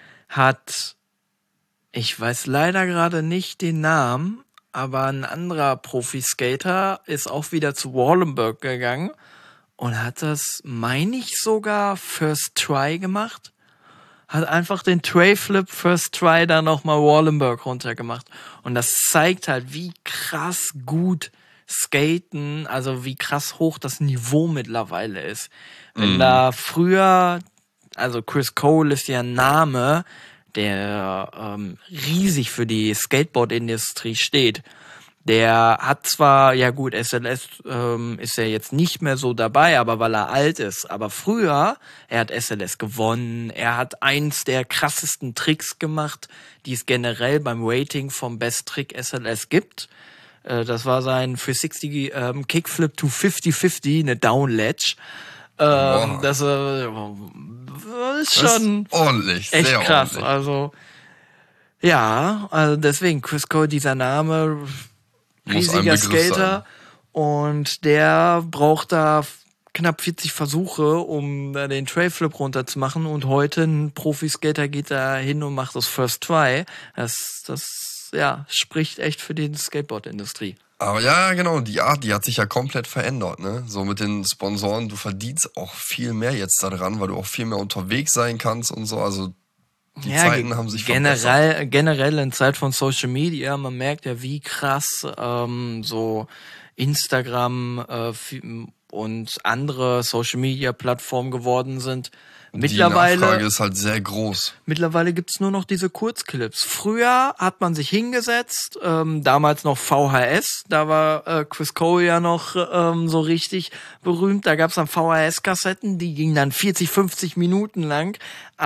ich weiß leider gerade nicht den Namen, aber ein anderer Profiskater ist auch wieder zu Wallenberg gegangen und hat das, meine ich, sogar First Try gemacht. Hat einfach den Tray-Flip First Try da nochmal Wallenberg runtergemacht. Und das zeigt halt, wie krass gut Skaten, also wie krass hoch das Niveau mittlerweile ist. Wenn da früher, also Chris Cole ist ja ein Name, der riesig für die Skateboard-Industrie steht. Der hat zwar, ja gut, SLS ist ja jetzt nicht mehr so dabei, aber weil er alt ist. Aber früher, er hat SLS gewonnen, er hat eins der krassesten Tricks gemacht, die es generell beim Rating vom Best Trick SLS gibt. Das war sein 360 Kickflip to 50-50, eine Down Ledge. Das ist schon ordentlich, echt sehr krass. ordentlich. Also ja, also deswegen Chris Cole, dieser Name, Muss ein riesiger Begriff Skater und der braucht da knapp 40 Versuche, um da den Trailflip runterzumachen und heute ein Profiskater geht da hin und macht das First Try. Das spricht echt für die Skateboard-Industrie. Aber ja, genau, die Art, die hat sich ja komplett verändert, ne? So mit den Sponsoren, du verdienst auch viel mehr jetzt daran, weil du auch viel mehr unterwegs sein kannst und so, also die Zeiten haben sich verbessert. Generell in Zeit von Social Media, man merkt ja, wie krass so Instagram und andere Social Media Plattformen geworden sind. Die Nachfrage ist halt sehr groß. Mittlerweile gibt's nur noch diese Kurzclips. Früher hat man sich hingesetzt, damals noch VHS, da war Chris Cole ja noch so richtig berühmt. Da gab's dann VHS-Kassetten, die gingen dann 40, 50 Minuten lang.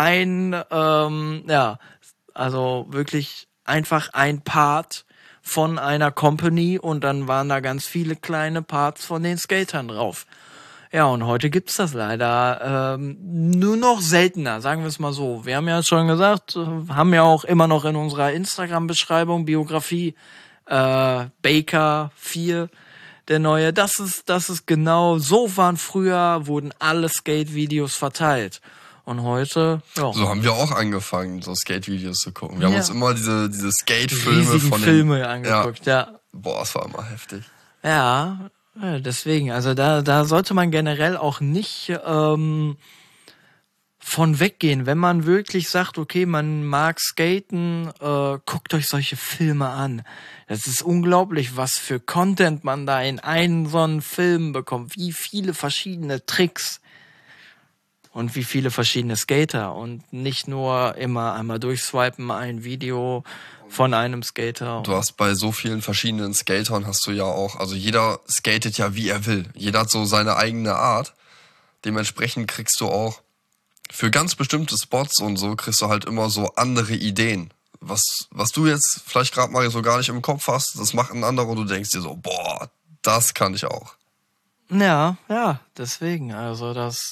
Also wirklich einfach ein Part von einer Company und dann waren da ganz viele kleine Parts von den Skatern drauf. Ja, und heute gibt's das leider nur noch seltener, sagen wir es mal so. Wir haben ja schon gesagt, haben ja auch immer noch in unserer Instagram-Beschreibung Biografie Baker 4, der neue. Das ist genau, so wurden alle Skate-Videos verteilt. Und heute, ja. So haben wir auch angefangen, so Skate-Videos zu gucken. Wir haben uns immer diese Skate-Filme riesigen von den Filme angeguckt, ja. Boah, es war immer heftig. Ja, deswegen, also da sollte man generell auch nicht von weggehen. Wenn man wirklich sagt, okay, man mag Skaten, guckt euch solche Filme an. Das ist unglaublich, was für Content man da in einen so einen Film bekommt. Wie viele verschiedene Tricks und wie viele verschiedene Skater. Und nicht nur immer einmal durchswipen, ein Video von einem Skater. Du hast bei so vielen verschiedenen Skatern hast du ja auch, also jeder skatet ja wie er will. Jeder hat so seine eigene Art. Dementsprechend kriegst du auch für ganz bestimmte Spots und so kriegst du halt immer so andere Ideen. Was du jetzt vielleicht gerade mal so gar nicht im Kopf hast, das macht ein anderer und du denkst dir so, boah, das kann ich auch. Ja, deswegen, also das,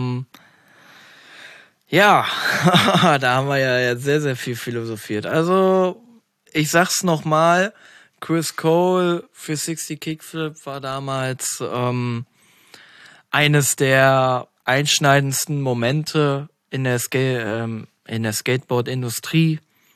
ja, da haben wir ja jetzt sehr, sehr viel philosophiert. Also, ich sag's nochmal, Chris Cole für 60 Kickflip war damals eines der einschneidendsten Momente in der Skateboard-Industrie.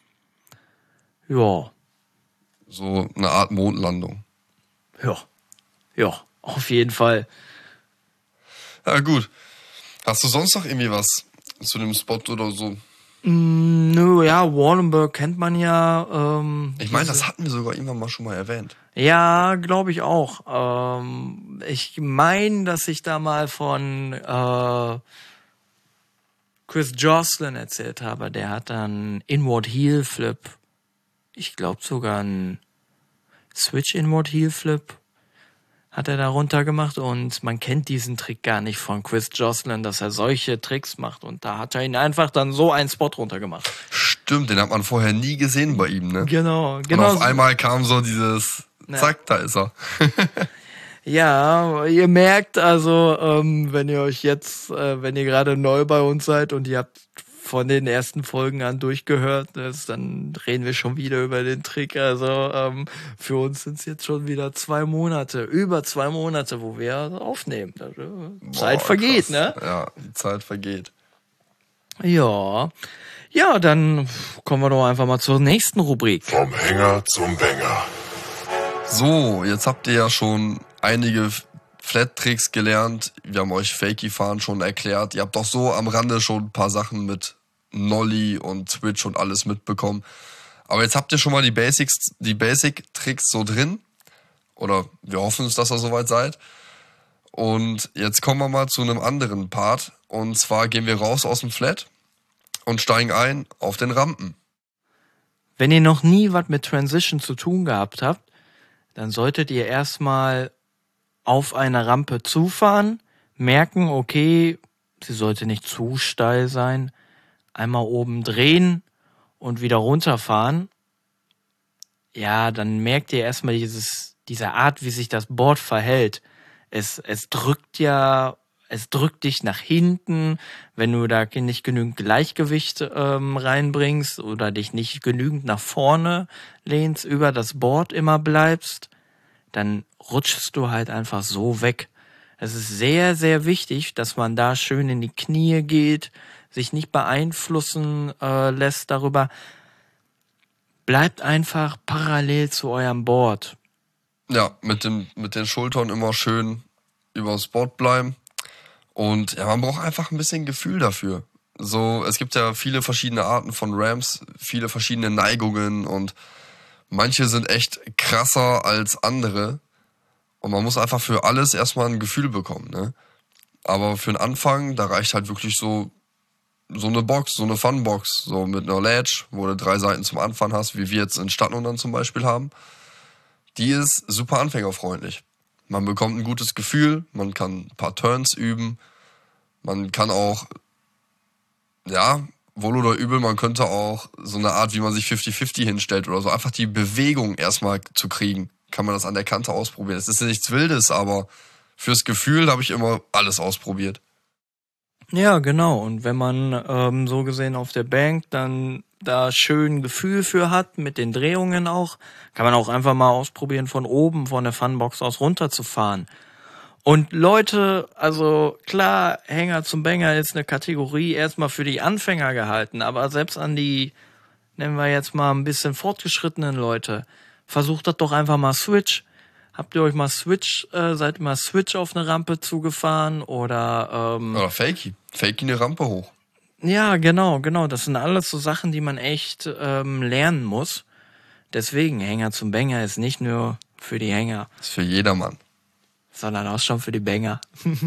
Ja. So eine Art Mondlandung. Ja, auf jeden Fall. Ja, gut. Hast du sonst noch irgendwie was zu dem Spot oder so? Nö, ja, Wallenberg kennt man ja. Ich meine, das hatten wir sogar irgendwann mal schon mal erwähnt. Ja, glaube ich auch. Ich meine, dass ich da mal von Chris Joslin erzählt habe. Der hat dann Inward Heel Flip. Ich glaube sogar ein Switch Inward Heel Flip hat er da runter gemacht, und man kennt diesen Trick gar nicht von Chris Joslin, dass er solche Tricks macht, und da hat er ihn einfach dann so einen Spot runter gemacht. Stimmt, den hat man vorher nie gesehen bei ihm, ne? Genau. Und auf einmal kam so dieses, zack, da ist er. Ja, ihr merkt also, wenn ihr euch jetzt, wenn ihr gerade neu bei uns seid und ihr habt von den ersten Folgen an durchgehört, dann reden wir schon wieder über den Trick. Also für uns sind es jetzt schon wieder über 2 Monate, wo wir aufnehmen. Zeit vergeht, krass. ne? Ja, die Zeit vergeht. Ja, dann kommen wir doch einfach mal zur nächsten Rubrik. Vom Hänger zum Banger. So, jetzt habt ihr ja schon einige Flat-Tricks gelernt. Wir haben euch Fakey-Fahren schon erklärt. Ihr habt auch so am Rande schon ein paar Sachen mit Nollie und Switch und alles mitbekommen. Aber jetzt habt ihr schon mal die Basic-Tricks so drin. Oder wir hoffen es, dass ihr soweit seid. Und jetzt kommen wir mal zu einem anderen Part. Und zwar gehen wir raus aus dem Flat und steigen ein auf den Rampen. Wenn ihr noch nie was mit Transition zu tun gehabt habt, dann solltet ihr erstmal auf eine Rampe zufahren, merken, okay, sie sollte nicht zu steil sein, einmal oben drehen und wieder runterfahren. Ja, dann merkt ihr erstmal diese Art, wie sich das Board verhält. Es drückt dich nach hinten, wenn du da nicht genügend Gleichgewicht reinbringst oder dich nicht genügend nach vorne lehnst, über das Board immer bleibst, dann rutschst du halt einfach so weg. Es ist sehr, sehr wichtig, dass man da schön in die Knie geht, sich nicht beeinflussen lässt darüber. Bleibt einfach parallel zu eurem Board. Ja, mit den Schultern immer schön übers Board bleiben. Und ja, man braucht einfach ein bisschen Gefühl dafür. So, es gibt ja viele verschiedene Arten von Ramps, viele verschiedene Neigungen, und manche sind echt krasser als andere. Und man muss einfach für alles erstmal ein Gefühl bekommen, ne? Aber für den Anfang, da reicht halt wirklich so eine Box, so eine Funbox, so mit einer Ledge, wo du 3 Seiten zum Anfahren hast, wie wir jetzt in Stadtnundern zum Beispiel haben. Die ist super anfängerfreundlich. Man bekommt ein gutes Gefühl, man kann ein paar Turns üben, man kann auch, ja, wohl oder übel, man könnte auch so eine Art, wie man sich 50-50 hinstellt oder so, einfach die Bewegung erstmal zu kriegen, kann man das an der Kante ausprobieren. Es ist ja nichts Wildes, aber fürs Gefühl habe ich immer alles ausprobiert. Ja, genau. Und wenn man so gesehen auf der Bank dann da schön Gefühl für hat, mit den Drehungen auch, kann man auch einfach mal ausprobieren, von oben, von der Funbox aus runterzufahren. Und Leute, also klar, Hänger zum Banger ist eine Kategorie erstmal für die Anfänger gehalten, aber selbst an die, nennen wir jetzt mal ein bisschen fortgeschrittenen Leute, versucht das doch einfach mal Switch. Habt ihr euch mal seid ihr mal Switch auf eine Rampe zugefahren oder Oder Fakey eine Rampe hoch. Ja, genau. Das sind alles so Sachen, die man echt lernen muss. Deswegen, Hänger zum Banger ist nicht nur für die Hänger, Das ist für jedermann. sondern auch schon für die Banger.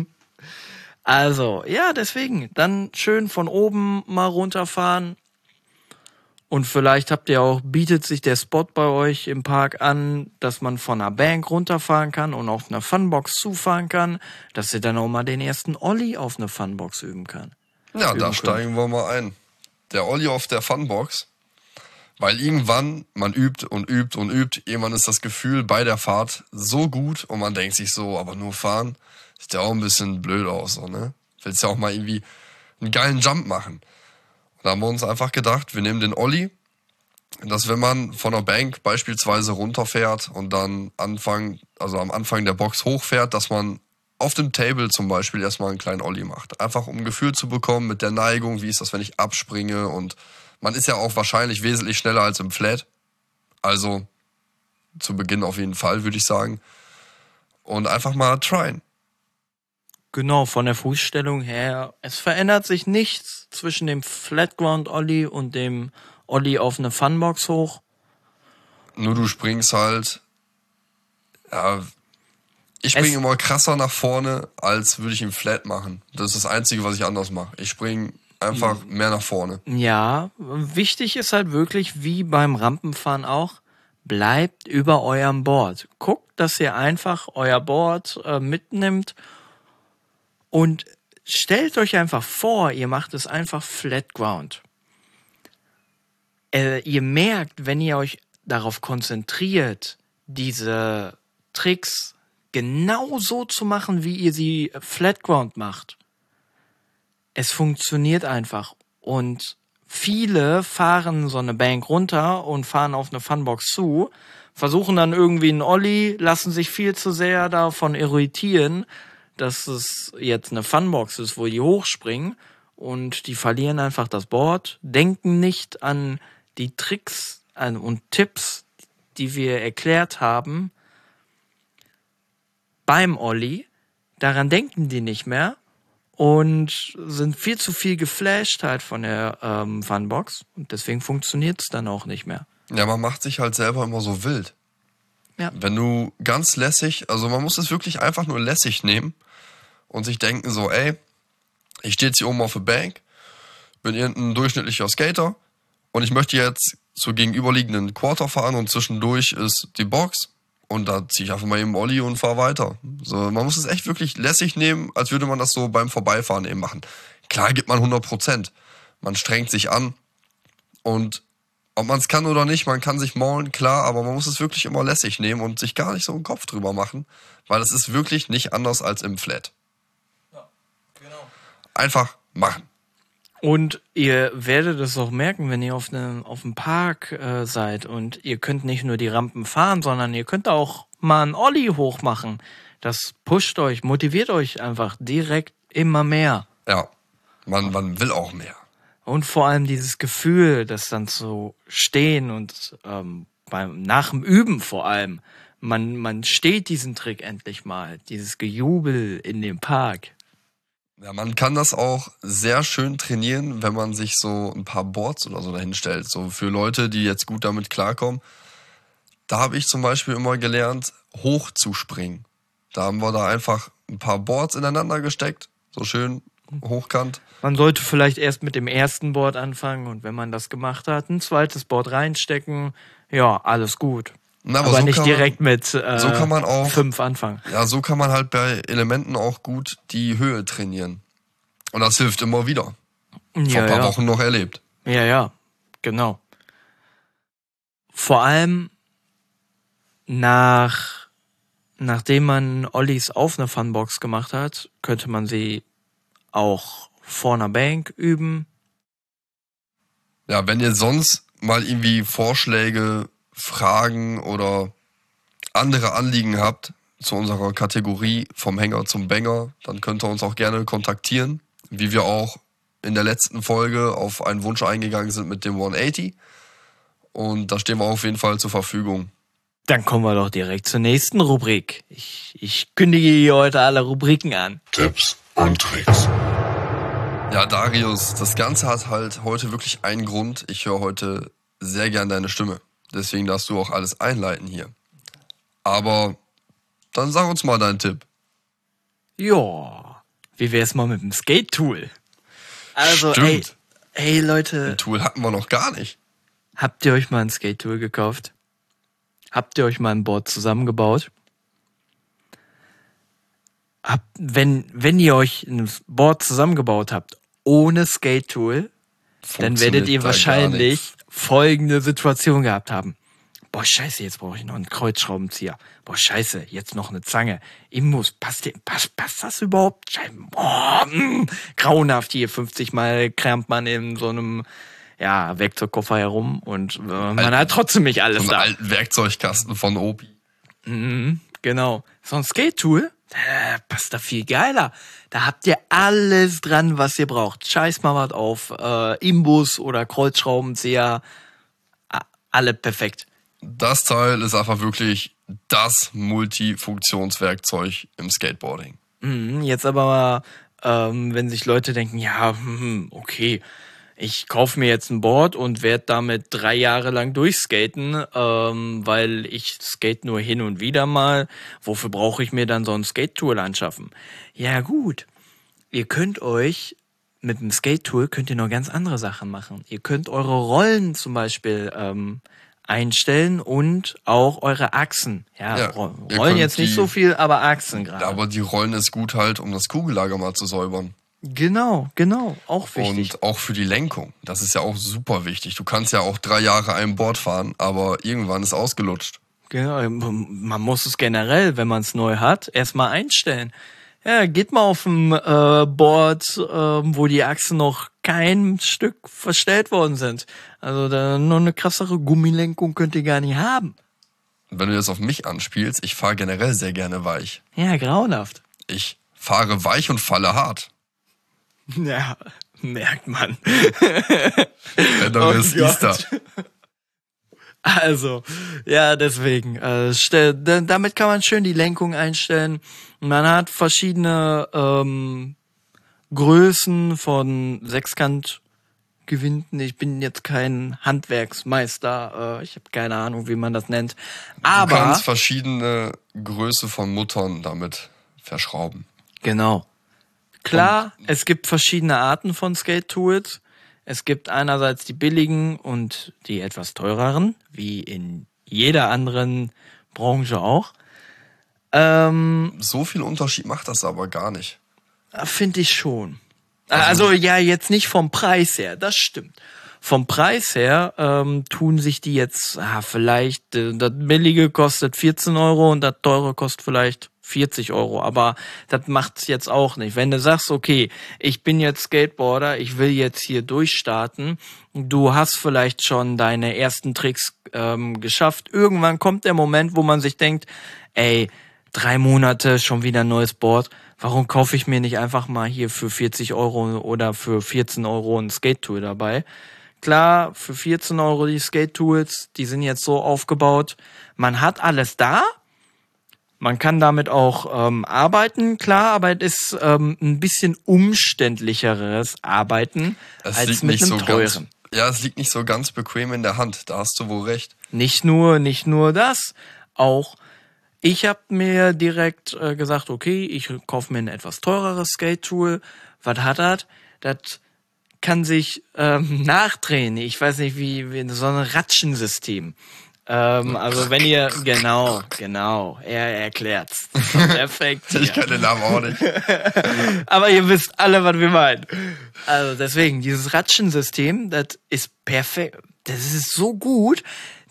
Also, ja, deswegen, dann schön von oben mal runterfahren. Und vielleicht bietet sich der Spot bei euch im Park an, dass man von einer Bank runterfahren kann und auf einer Funbox zufahren kann, dass ihr dann auch mal den ersten Ollie auf eine Funbox üben kann. Ja, da steigen wir mal ein. Der Ollie auf der Funbox. Weil irgendwann, man übt und übt und übt, irgendwann ist das Gefühl bei der Fahrt so gut und man denkt sich so, aber nur fahren, sieht ja auch ein bisschen blöd aus, so, ne? Willst ja auch mal irgendwie einen geilen Jump machen. Da haben wir uns einfach gedacht, wir nehmen den Ollie, dass wenn man von der Bank beispielsweise runterfährt und dann am Anfang der Box hochfährt, dass man auf dem Table zum Beispiel erstmal einen kleinen Ollie macht. Einfach um ein Gefühl zu bekommen mit der Neigung, wie ist das, wenn ich abspringe, und man ist ja auch wahrscheinlich wesentlich schneller als im Flat. Also zu Beginn auf jeden Fall, würde ich sagen. Und einfach mal tryen. Genau, von der Fußstellung her. Es verändert sich nichts zwischen dem Flatground Ollie und dem Ollie auf eine Funbox hoch. Nur du springst halt, ja, ich springe immer krasser nach vorne, als würde ich ihn flat machen. Das ist das Einzige, was ich anders mache. Ich springe einfach mehr nach vorne. Ja, wichtig ist halt wirklich, wie beim Rampenfahren auch, bleibt über eurem Board. Guckt, dass ihr einfach euer Board mitnimmt und stellt euch einfach vor, ihr macht es einfach Flat Ground. Ihr merkt, wenn ihr euch darauf konzentriert, diese Tricks genau so zu machen, wie ihr sie Flat Ground macht. Es funktioniert einfach. Und viele fahren so eine Bank runter und fahren auf eine Funbox zu, versuchen dann irgendwie einen Ollie, lassen sich viel zu sehr davon irritieren, dass es jetzt eine Funbox ist, wo die hochspringen, und die verlieren einfach das Board, denken nicht an die Tricks und Tipps, die wir erklärt haben beim Ollie. Daran denken die nicht mehr und sind viel zu viel geflasht halt von der Funbox, und deswegen funktioniert es dann auch nicht mehr. Ja, man macht sich halt selber immer so wild. Ja. Wenn du ganz lässig, also man muss es wirklich einfach nur lässig nehmen und sich denken so, ey, ich stehe jetzt hier oben auf der Bank, bin irgendein durchschnittlicher Skater und ich möchte jetzt zur gegenüberliegenden Quarter fahren und zwischendurch ist die Box und da ziehe ich einfach mal eben Ollie und fahre weiter. So, man muss es echt wirklich lässig nehmen, als würde man das so beim Vorbeifahren eben machen. Klar gibt man 100%. Man strengt sich an und ob man es kann oder nicht, man kann sich maulen, klar, aber man muss es wirklich immer lässig nehmen und sich gar nicht so einen Kopf drüber machen, weil es ist wirklich nicht anders als im Flat. Ja, genau. Einfach machen. Und ihr werdet es auch merken, wenn ihr auf dem Park seid und ihr könnt nicht nur die Rampen fahren, sondern ihr könnt auch mal einen Ollie hochmachen. Das pusht euch, motiviert euch einfach direkt immer mehr. Ja, man will auch mehr. Und vor allem dieses Gefühl, das dann zu stehen und nach dem Üben vor allem, man steht diesen Trick endlich mal, dieses Gejubel in dem Park. Ja, man kann das auch sehr schön trainieren, wenn man sich so ein paar Boards oder so dahin stellt. So für Leute, die jetzt gut damit klarkommen. Da habe ich zum Beispiel immer gelernt, hoch zu springen. Da haben wir da einfach ein paar Boards ineinander gesteckt, so schön hochkant. Man sollte vielleicht erst mit dem ersten Board anfangen und wenn man das gemacht hat, ein zweites Board reinstecken. Ja, alles gut. Na, aber so nicht direkt mit so kann man auch 5 anfangen. Ja, so kann man halt bei Elementen auch gut die Höhe trainieren. Und das hilft immer wieder. Vor ein paar Wochen noch erlebt. Ja, genau. Vor allem nachdem man Ollies auf einer Funbox gemacht hat, könnte man sie auch vor einer Bank üben. Ja, wenn ihr sonst mal irgendwie Vorschläge, Fragen oder andere Anliegen habt zu unserer Kategorie vom Hänger zum Banger, dann könnt ihr uns auch gerne kontaktieren, wie wir auch in der letzten Folge auf einen Wunsch eingegangen sind mit dem 180. Und da stehen wir auf jeden Fall zur Verfügung. Dann kommen wir doch direkt zur nächsten Rubrik. Ich kündige hier heute alle Rubriken an. Tipps und Tricks. Ja, Darius, das Ganze hat halt heute wirklich einen Grund. Ich höre heute sehr gern deine Stimme. Deswegen darfst du auch alles einleiten hier. Aber dann sag uns mal deinen Tipp. Ja, wie wär's mal mit dem Skate-Tool? Also, Stimmt. Ey Leute. Ein Tool hatten wir noch gar nicht. Habt ihr euch mal ein Skate-Tool gekauft? Habt ihr euch mal ein Board zusammengebaut? Wenn ihr euch ein Board zusammengebaut habt ohne Skate-Tool, dann werdet ihr wahrscheinlich folgende Situation gehabt haben. Boah, scheiße, jetzt brauche ich noch einen Kreuzschraubenzieher. Boah, scheiße, jetzt noch eine Zange. Imbus, passt das überhaupt? Boah, grauenhaft hier. 50 Mal kramt man in so einem Werkzeugkoffer herum und man hat trotzdem nicht alles so da. einen alten Werkzeugkasten von Opi. Genau. So ein Skate-Tool, passt da viel geiler. Da habt ihr alles dran, was ihr braucht. Scheiß mal was auf Imbus oder Kreuzschraubenzieher. Alle perfekt. Das Teil ist einfach wirklich das Multifunktionswerkzeug im Skateboarding. Jetzt aber mal, wenn sich Leute denken, ja, okay, ich kaufe mir jetzt ein Board und werde damit 3 Jahre lang durchskaten, weil ich skate nur hin und wieder mal. Wofür brauche ich mir dann so ein Skate-Tool anschaffen? Ja gut, ihr könnt euch mit dem Skate-Tool könnt ihr noch ganz andere Sachen machen. Ihr könnt eure Rollen zum Beispiel einstellen und auch eure Achsen. Ja, Ja, ihr Rollen könnt jetzt nicht die- so viel, aber Achsen gerade. Aber die Rollen ist gut halt, um das Kugellager mal zu säubern. Genau, auch wichtig. Und auch für die Lenkung. Das ist ja auch super wichtig. Du kannst ja auch 3 Jahre ein Board fahren, aber irgendwann ist ausgelutscht. Genau, man muss es generell, wenn man es neu hat, erstmal einstellen. Ja, geht mal auf ein Board, wo die Achsen noch kein Stück verstellt worden sind. Also da noch eine krassere Gummilenkung könnt ihr gar nicht haben. Wenn du jetzt auf mich anspielst, ich fahre generell sehr gerne weich. Ja, grauenhaft. Ich fahre weich und falle hart. Ja, merkt man. Wenn du bist, ist da. Also, ja, deswegen. Damit kann man schön die Lenkung einstellen. Man hat verschiedene Größen von Sechskantgewinden. Ich bin jetzt kein Handwerksmeister. Ich habe keine Ahnung, wie man das nennt. Du Aber kannst verschiedene Größe von Muttern damit verschrauben. genau. Klar, es gibt verschiedene Arten von Skate-Tools. Es gibt einerseits die billigen und die etwas teureren, wie in jeder anderen Branche auch. So viel Unterschied macht das aber gar nicht. Finde ich schon. Also ja, jetzt nicht vom Preis her, das stimmt. Vom Preis her tun sich die jetzt vielleicht, das billige kostet 14 Euro und das teure kostet vielleicht 40 Euro, aber das macht's jetzt auch nicht. Wenn du sagst, okay, ich bin jetzt Skateboarder, ich will jetzt hier durchstarten, du hast vielleicht schon deine ersten Tricks geschafft, irgendwann kommt der Moment, wo man sich denkt, ey, 3 Monate, schon wieder ein neues Board, warum kaufe ich mir nicht einfach mal hier für 40 Euro oder für 14 Euro ein Skate-Tool dabei? Klar, für 14 Euro die Skate-Tools, die sind jetzt so aufgebaut, man hat alles da, man kann damit auch arbeiten, klar, aber es ist ein bisschen umständlicheres Arbeiten Es als liegt mit nicht einem so teuren. es liegt nicht so ganz bequem in der Hand. Da hast du wohl recht. Nicht nur das, auch ich habe mir direkt gesagt, okay, ich kaufe mir ein etwas teureres Skate-Tool. Was hat das? Das kann sich nachdrehen. Ich weiß nicht, wie so ein Ratschensystem. Also wenn ihr, genau, er erklärt's. Perfekt. Ich Ja. kann den Namen auch nicht. Aber ihr wisst alle, was wir meinen. Also deswegen, dieses Ratschensystem, das ist perfekt. Das ist so gut.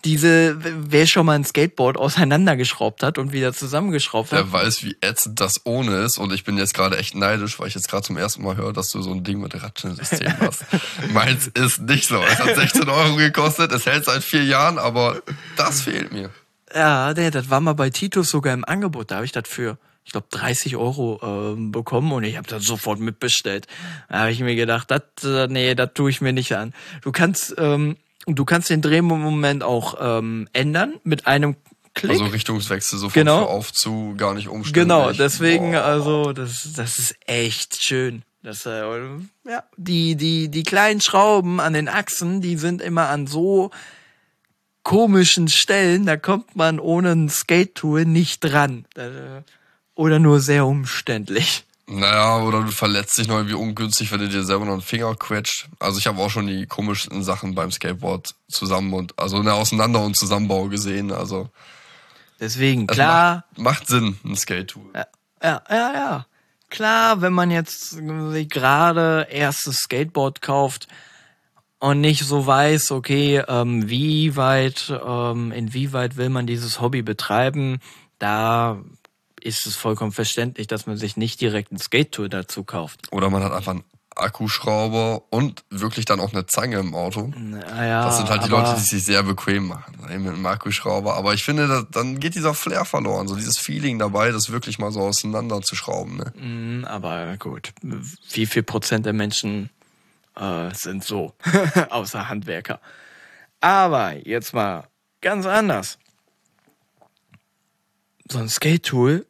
Wer schon mal ein Skateboard auseinandergeschraubt hat und wieder zusammengeschraubt hat. Der weiß, wie ätzend das ohne ist. Und ich bin jetzt gerade echt neidisch, weil ich jetzt gerade zum ersten Mal höre, dass du so ein Ding mit Ratschensystem hast. Meins ist nicht so. Es hat 16 Euro gekostet, es hält seit 4 Jahren, aber das fehlt mir. Ja, das war mal bei Titus sogar im Angebot. Da habe ich das für, ich glaube, 30 Euro bekommen und ich habe das sofort mitbestellt. Da habe ich mir gedacht, das tue ich mir nicht an. Du kannst den Drehmoment auch ändern mit einem Klick. Also Richtungswechsel sofort Genau. von auf zu, gar nicht umständlich. Genau, deswegen, Boah. also, das ist echt schön. Das, ja, die kleinen Schrauben an den Achsen, die sind immer an so komischen Stellen, da kommt man ohne ein Skate-Tool nicht dran. Oder nur sehr umständlich. Naja, oder du verletzt dich noch irgendwie ungünstig, wenn du dir selber noch einen Finger quetscht. Also ich habe auch schon die komischsten Sachen beim Skateboard also eine Auseinander- und Zusammenbau gesehen. Also Deswegen, es klar. macht Sinn, ein Skate-Tool. Ja. Klar, wenn man jetzt sich gerade erstes Skateboard kauft und nicht so weiß, okay, inwieweit will man dieses Hobby betreiben, da ist es vollkommen verständlich, dass man sich nicht direkt ein Skate-Tool dazu kauft. Oder man hat einfach einen Akkuschrauber und wirklich dann auch eine Zange im Auto. Naja, Das sind halt die aber Leute, die es sich sehr bequem machen, eben mit einem Akkuschrauber. Aber ich finde, dann geht dieser Flair verloren, so dieses Feeling dabei, das wirklich mal so auseinanderzuschrauben. Ne? Aber gut, wie viel Prozent der Menschen sind so, außer Handwerker. Aber jetzt mal ganz anders. So ein Skate-Tool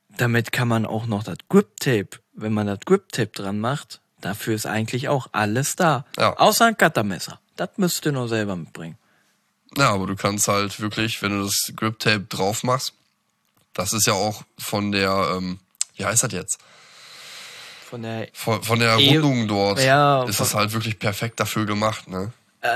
damit kann man auch noch das Grip-Tape, wenn man das Grip-Tape dran macht, dafür ist eigentlich auch alles da. Ja. Außer ein Cuttermesser. Das müsst ihr nur selber mitbringen. Ja, aber du kannst halt wirklich, wenn du das Grip-Tape drauf machst, das ist ja auch von der, wie heißt das jetzt? Von der Von der Rundung dort ja, ist das halt wirklich perfekt dafür gemacht, ne?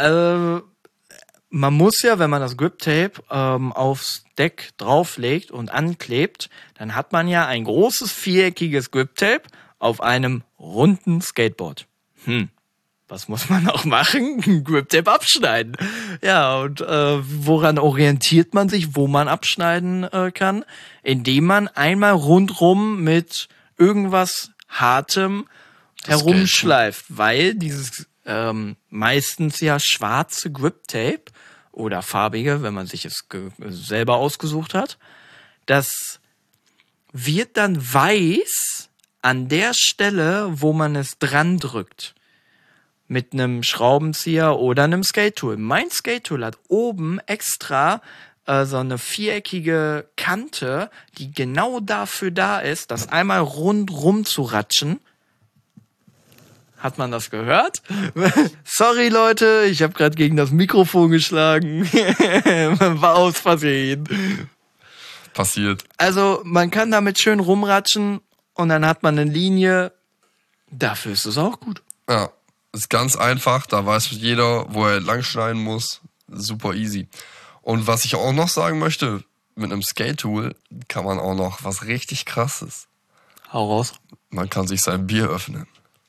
Man muss ja, wenn man das Grip-Tape aufs Deck drauflegt und anklebt, dann hat man ja ein großes viereckiges Grip-Tape auf einem runden Skateboard. Was muss man auch machen? Grip-Tape abschneiden. Ja, und woran orientiert man sich, wo man abschneiden kann? Indem man einmal rundrum mit irgendwas Hartem herumschleift, weil dieses meistens ja schwarze Grip-Tape oder farbige, wenn man sich es selber ausgesucht hat, das wird dann weiß an der Stelle, wo man es dran drückt. Mit einem Schraubenzieher oder einem Skate-Tool. Mein Skate-Tool hat oben extra so eine viereckige Kante, die genau dafür da ist, das einmal rundrum zu ratschen. Hat man das gehört? Sorry, Leute, ich habe gerade gegen das Mikrofon geschlagen. War aus Versehen. Passiert. Also, man kann damit schön rumratschen und dann hat man eine Linie. Dafür ist es auch gut. Ja, ist ganz einfach, da weiß jeder, wo er langschneiden muss. Super easy. Und was ich auch noch sagen möchte, mit einem Skate-Tool kann man auch noch was richtig Krasses. Hau raus. Man kann sich sein Bier öffnen.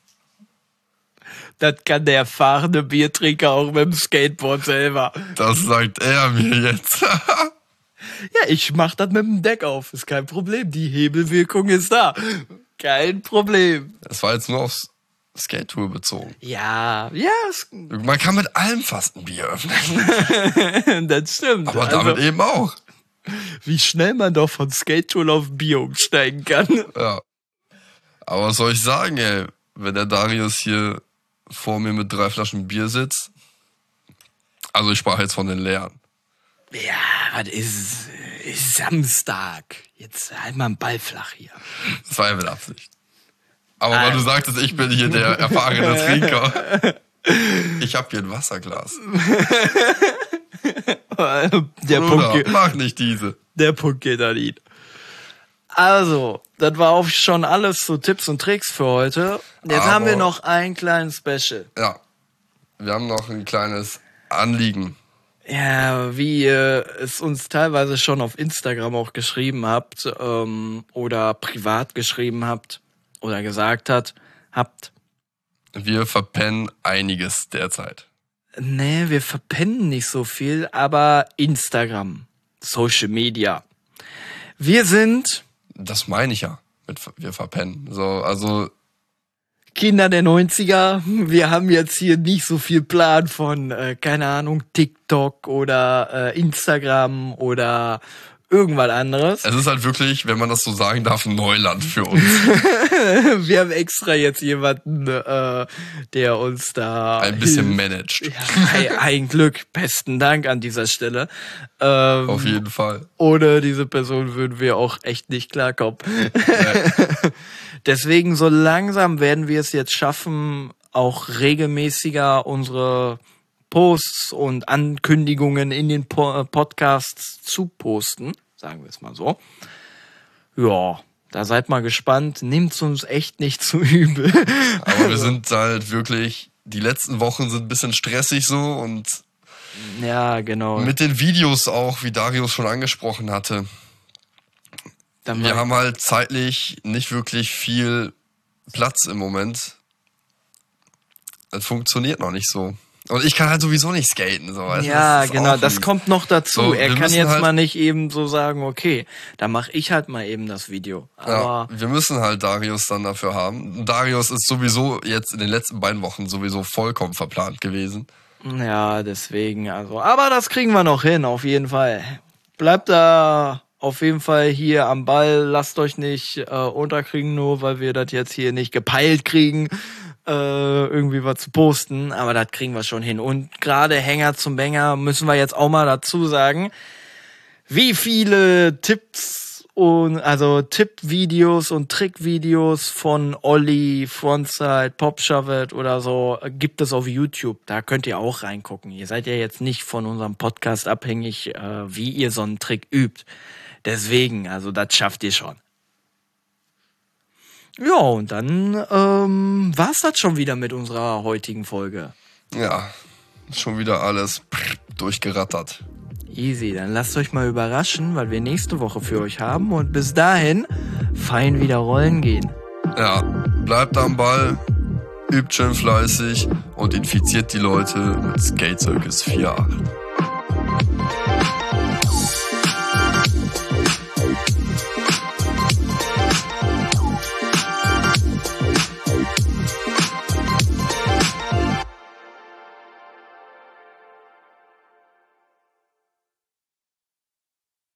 Das kann der erfahrene Biertrinker auch mit dem Skateboard selber. Das sagt er mir jetzt. Ja, ich mach das mit dem Deck auf, ist kein Problem. Die Hebelwirkung ist da. Kein Problem. Das war jetzt nur aufs Skate-Tool bezogen. Ja, Man kann mit allem fast ein Bier öffnen. das stimmt. Aber damit eben auch. Wie schnell man doch von Skate-Tool auf Bier umsteigen kann. Ja. Aber was soll ich sagen, ey? Wenn der Darius hier vor mir mit 3 Flaschen Bier sitzt. Also ich sprach jetzt von den leeren. Ja, was ist Samstag. Jetzt halt mal einen Ball flach hier. Das war ja mit Absicht. Aber weil du sagtest, ich bin hier der erfahrene Trinker. Ich hab hier ein Wasserglas. Der Punkt mach nicht diese. Der Punkt geht an ihn. Also, das war auch schon alles so Tipps und Tricks für heute. Jetzt haben wir noch ein kleines Special. Ja, wir haben noch ein kleines Anliegen. Ja, wie ihr es uns teilweise schon auf Instagram auch geschrieben habt oder privat geschrieben habt oder gesagt habt. Wir verpennen einiges derzeit. Nee, wir verpennen nicht so viel, aber Instagram, Social Media. Wir sind... Das meine ich ja, mit wir verpennen. So, also Kinder der 90er, wir haben jetzt hier nicht so viel Plan von, keine Ahnung, TikTok oder Instagram oder irgendwas anderes. es ist halt wirklich, wenn man das so sagen darf, ein Neuland für uns. Wir haben extra jetzt jemanden, der uns da Ein bisschen managt. Ja, ein Glück, besten Dank an dieser Stelle. Auf jeden Fall. Ohne diese Person würden wir auch echt nicht klarkommen. Deswegen so langsam werden wir es jetzt schaffen, auch regelmäßiger unsere Posts und Ankündigungen in den Podcasts zu posten, sagen wir es mal so. Ja, da seid mal gespannt. Nehmt's uns echt nicht zu übel. Aber wir sind halt wirklich, die letzten Wochen sind ein bisschen stressig so und ja, genau. mit den Videos auch, wie Darius schon angesprochen hatte. Wir haben halt zeitlich nicht wirklich viel Platz im Moment. Das funktioniert noch nicht so. Und ich kann halt sowieso nicht skaten. So. Also ja, genau, das kommt noch dazu. So, er kann müssen jetzt halt mal nicht eben so sagen, okay, da mache ich halt mal eben das Video. Aber ja, wir müssen halt Darius dann dafür haben. Darius ist sowieso jetzt in den letzten beiden Wochen sowieso vollkommen verplant gewesen. ja, deswegen, also. Aber das kriegen wir noch hin, auf jeden Fall. Bleibt da auf jeden Fall hier am Ball. Lasst euch nicht unterkriegen, nur weil wir das jetzt hier nicht gepeilt kriegen, irgendwie was zu posten. Aber das kriegen wir schon hin. Und gerade Hänger zum Bänger müssen wir jetzt auch mal dazu sagen, wie viele Tipps und also Tippvideos und Trickvideos von Olli, Frontside, Popshovet oder so gibt es auf YouTube. Da könnt ihr auch reingucken. Ihr seid ja jetzt nicht von unserem Podcast abhängig, wie ihr so einen Trick übt. Deswegen, also das schafft ihr schon. Ja, und dann war's das schon wieder mit unserer heutigen Folge. Ja, schon wieder alles durchgerattert. Easy, dann lasst euch mal überraschen, weil wir nächste Woche für euch haben. Und bis dahin, fein wieder rollen gehen. Ja, bleibt am Ball, übt schön fleißig und infiziert die Leute mit Skate Circus 4.8.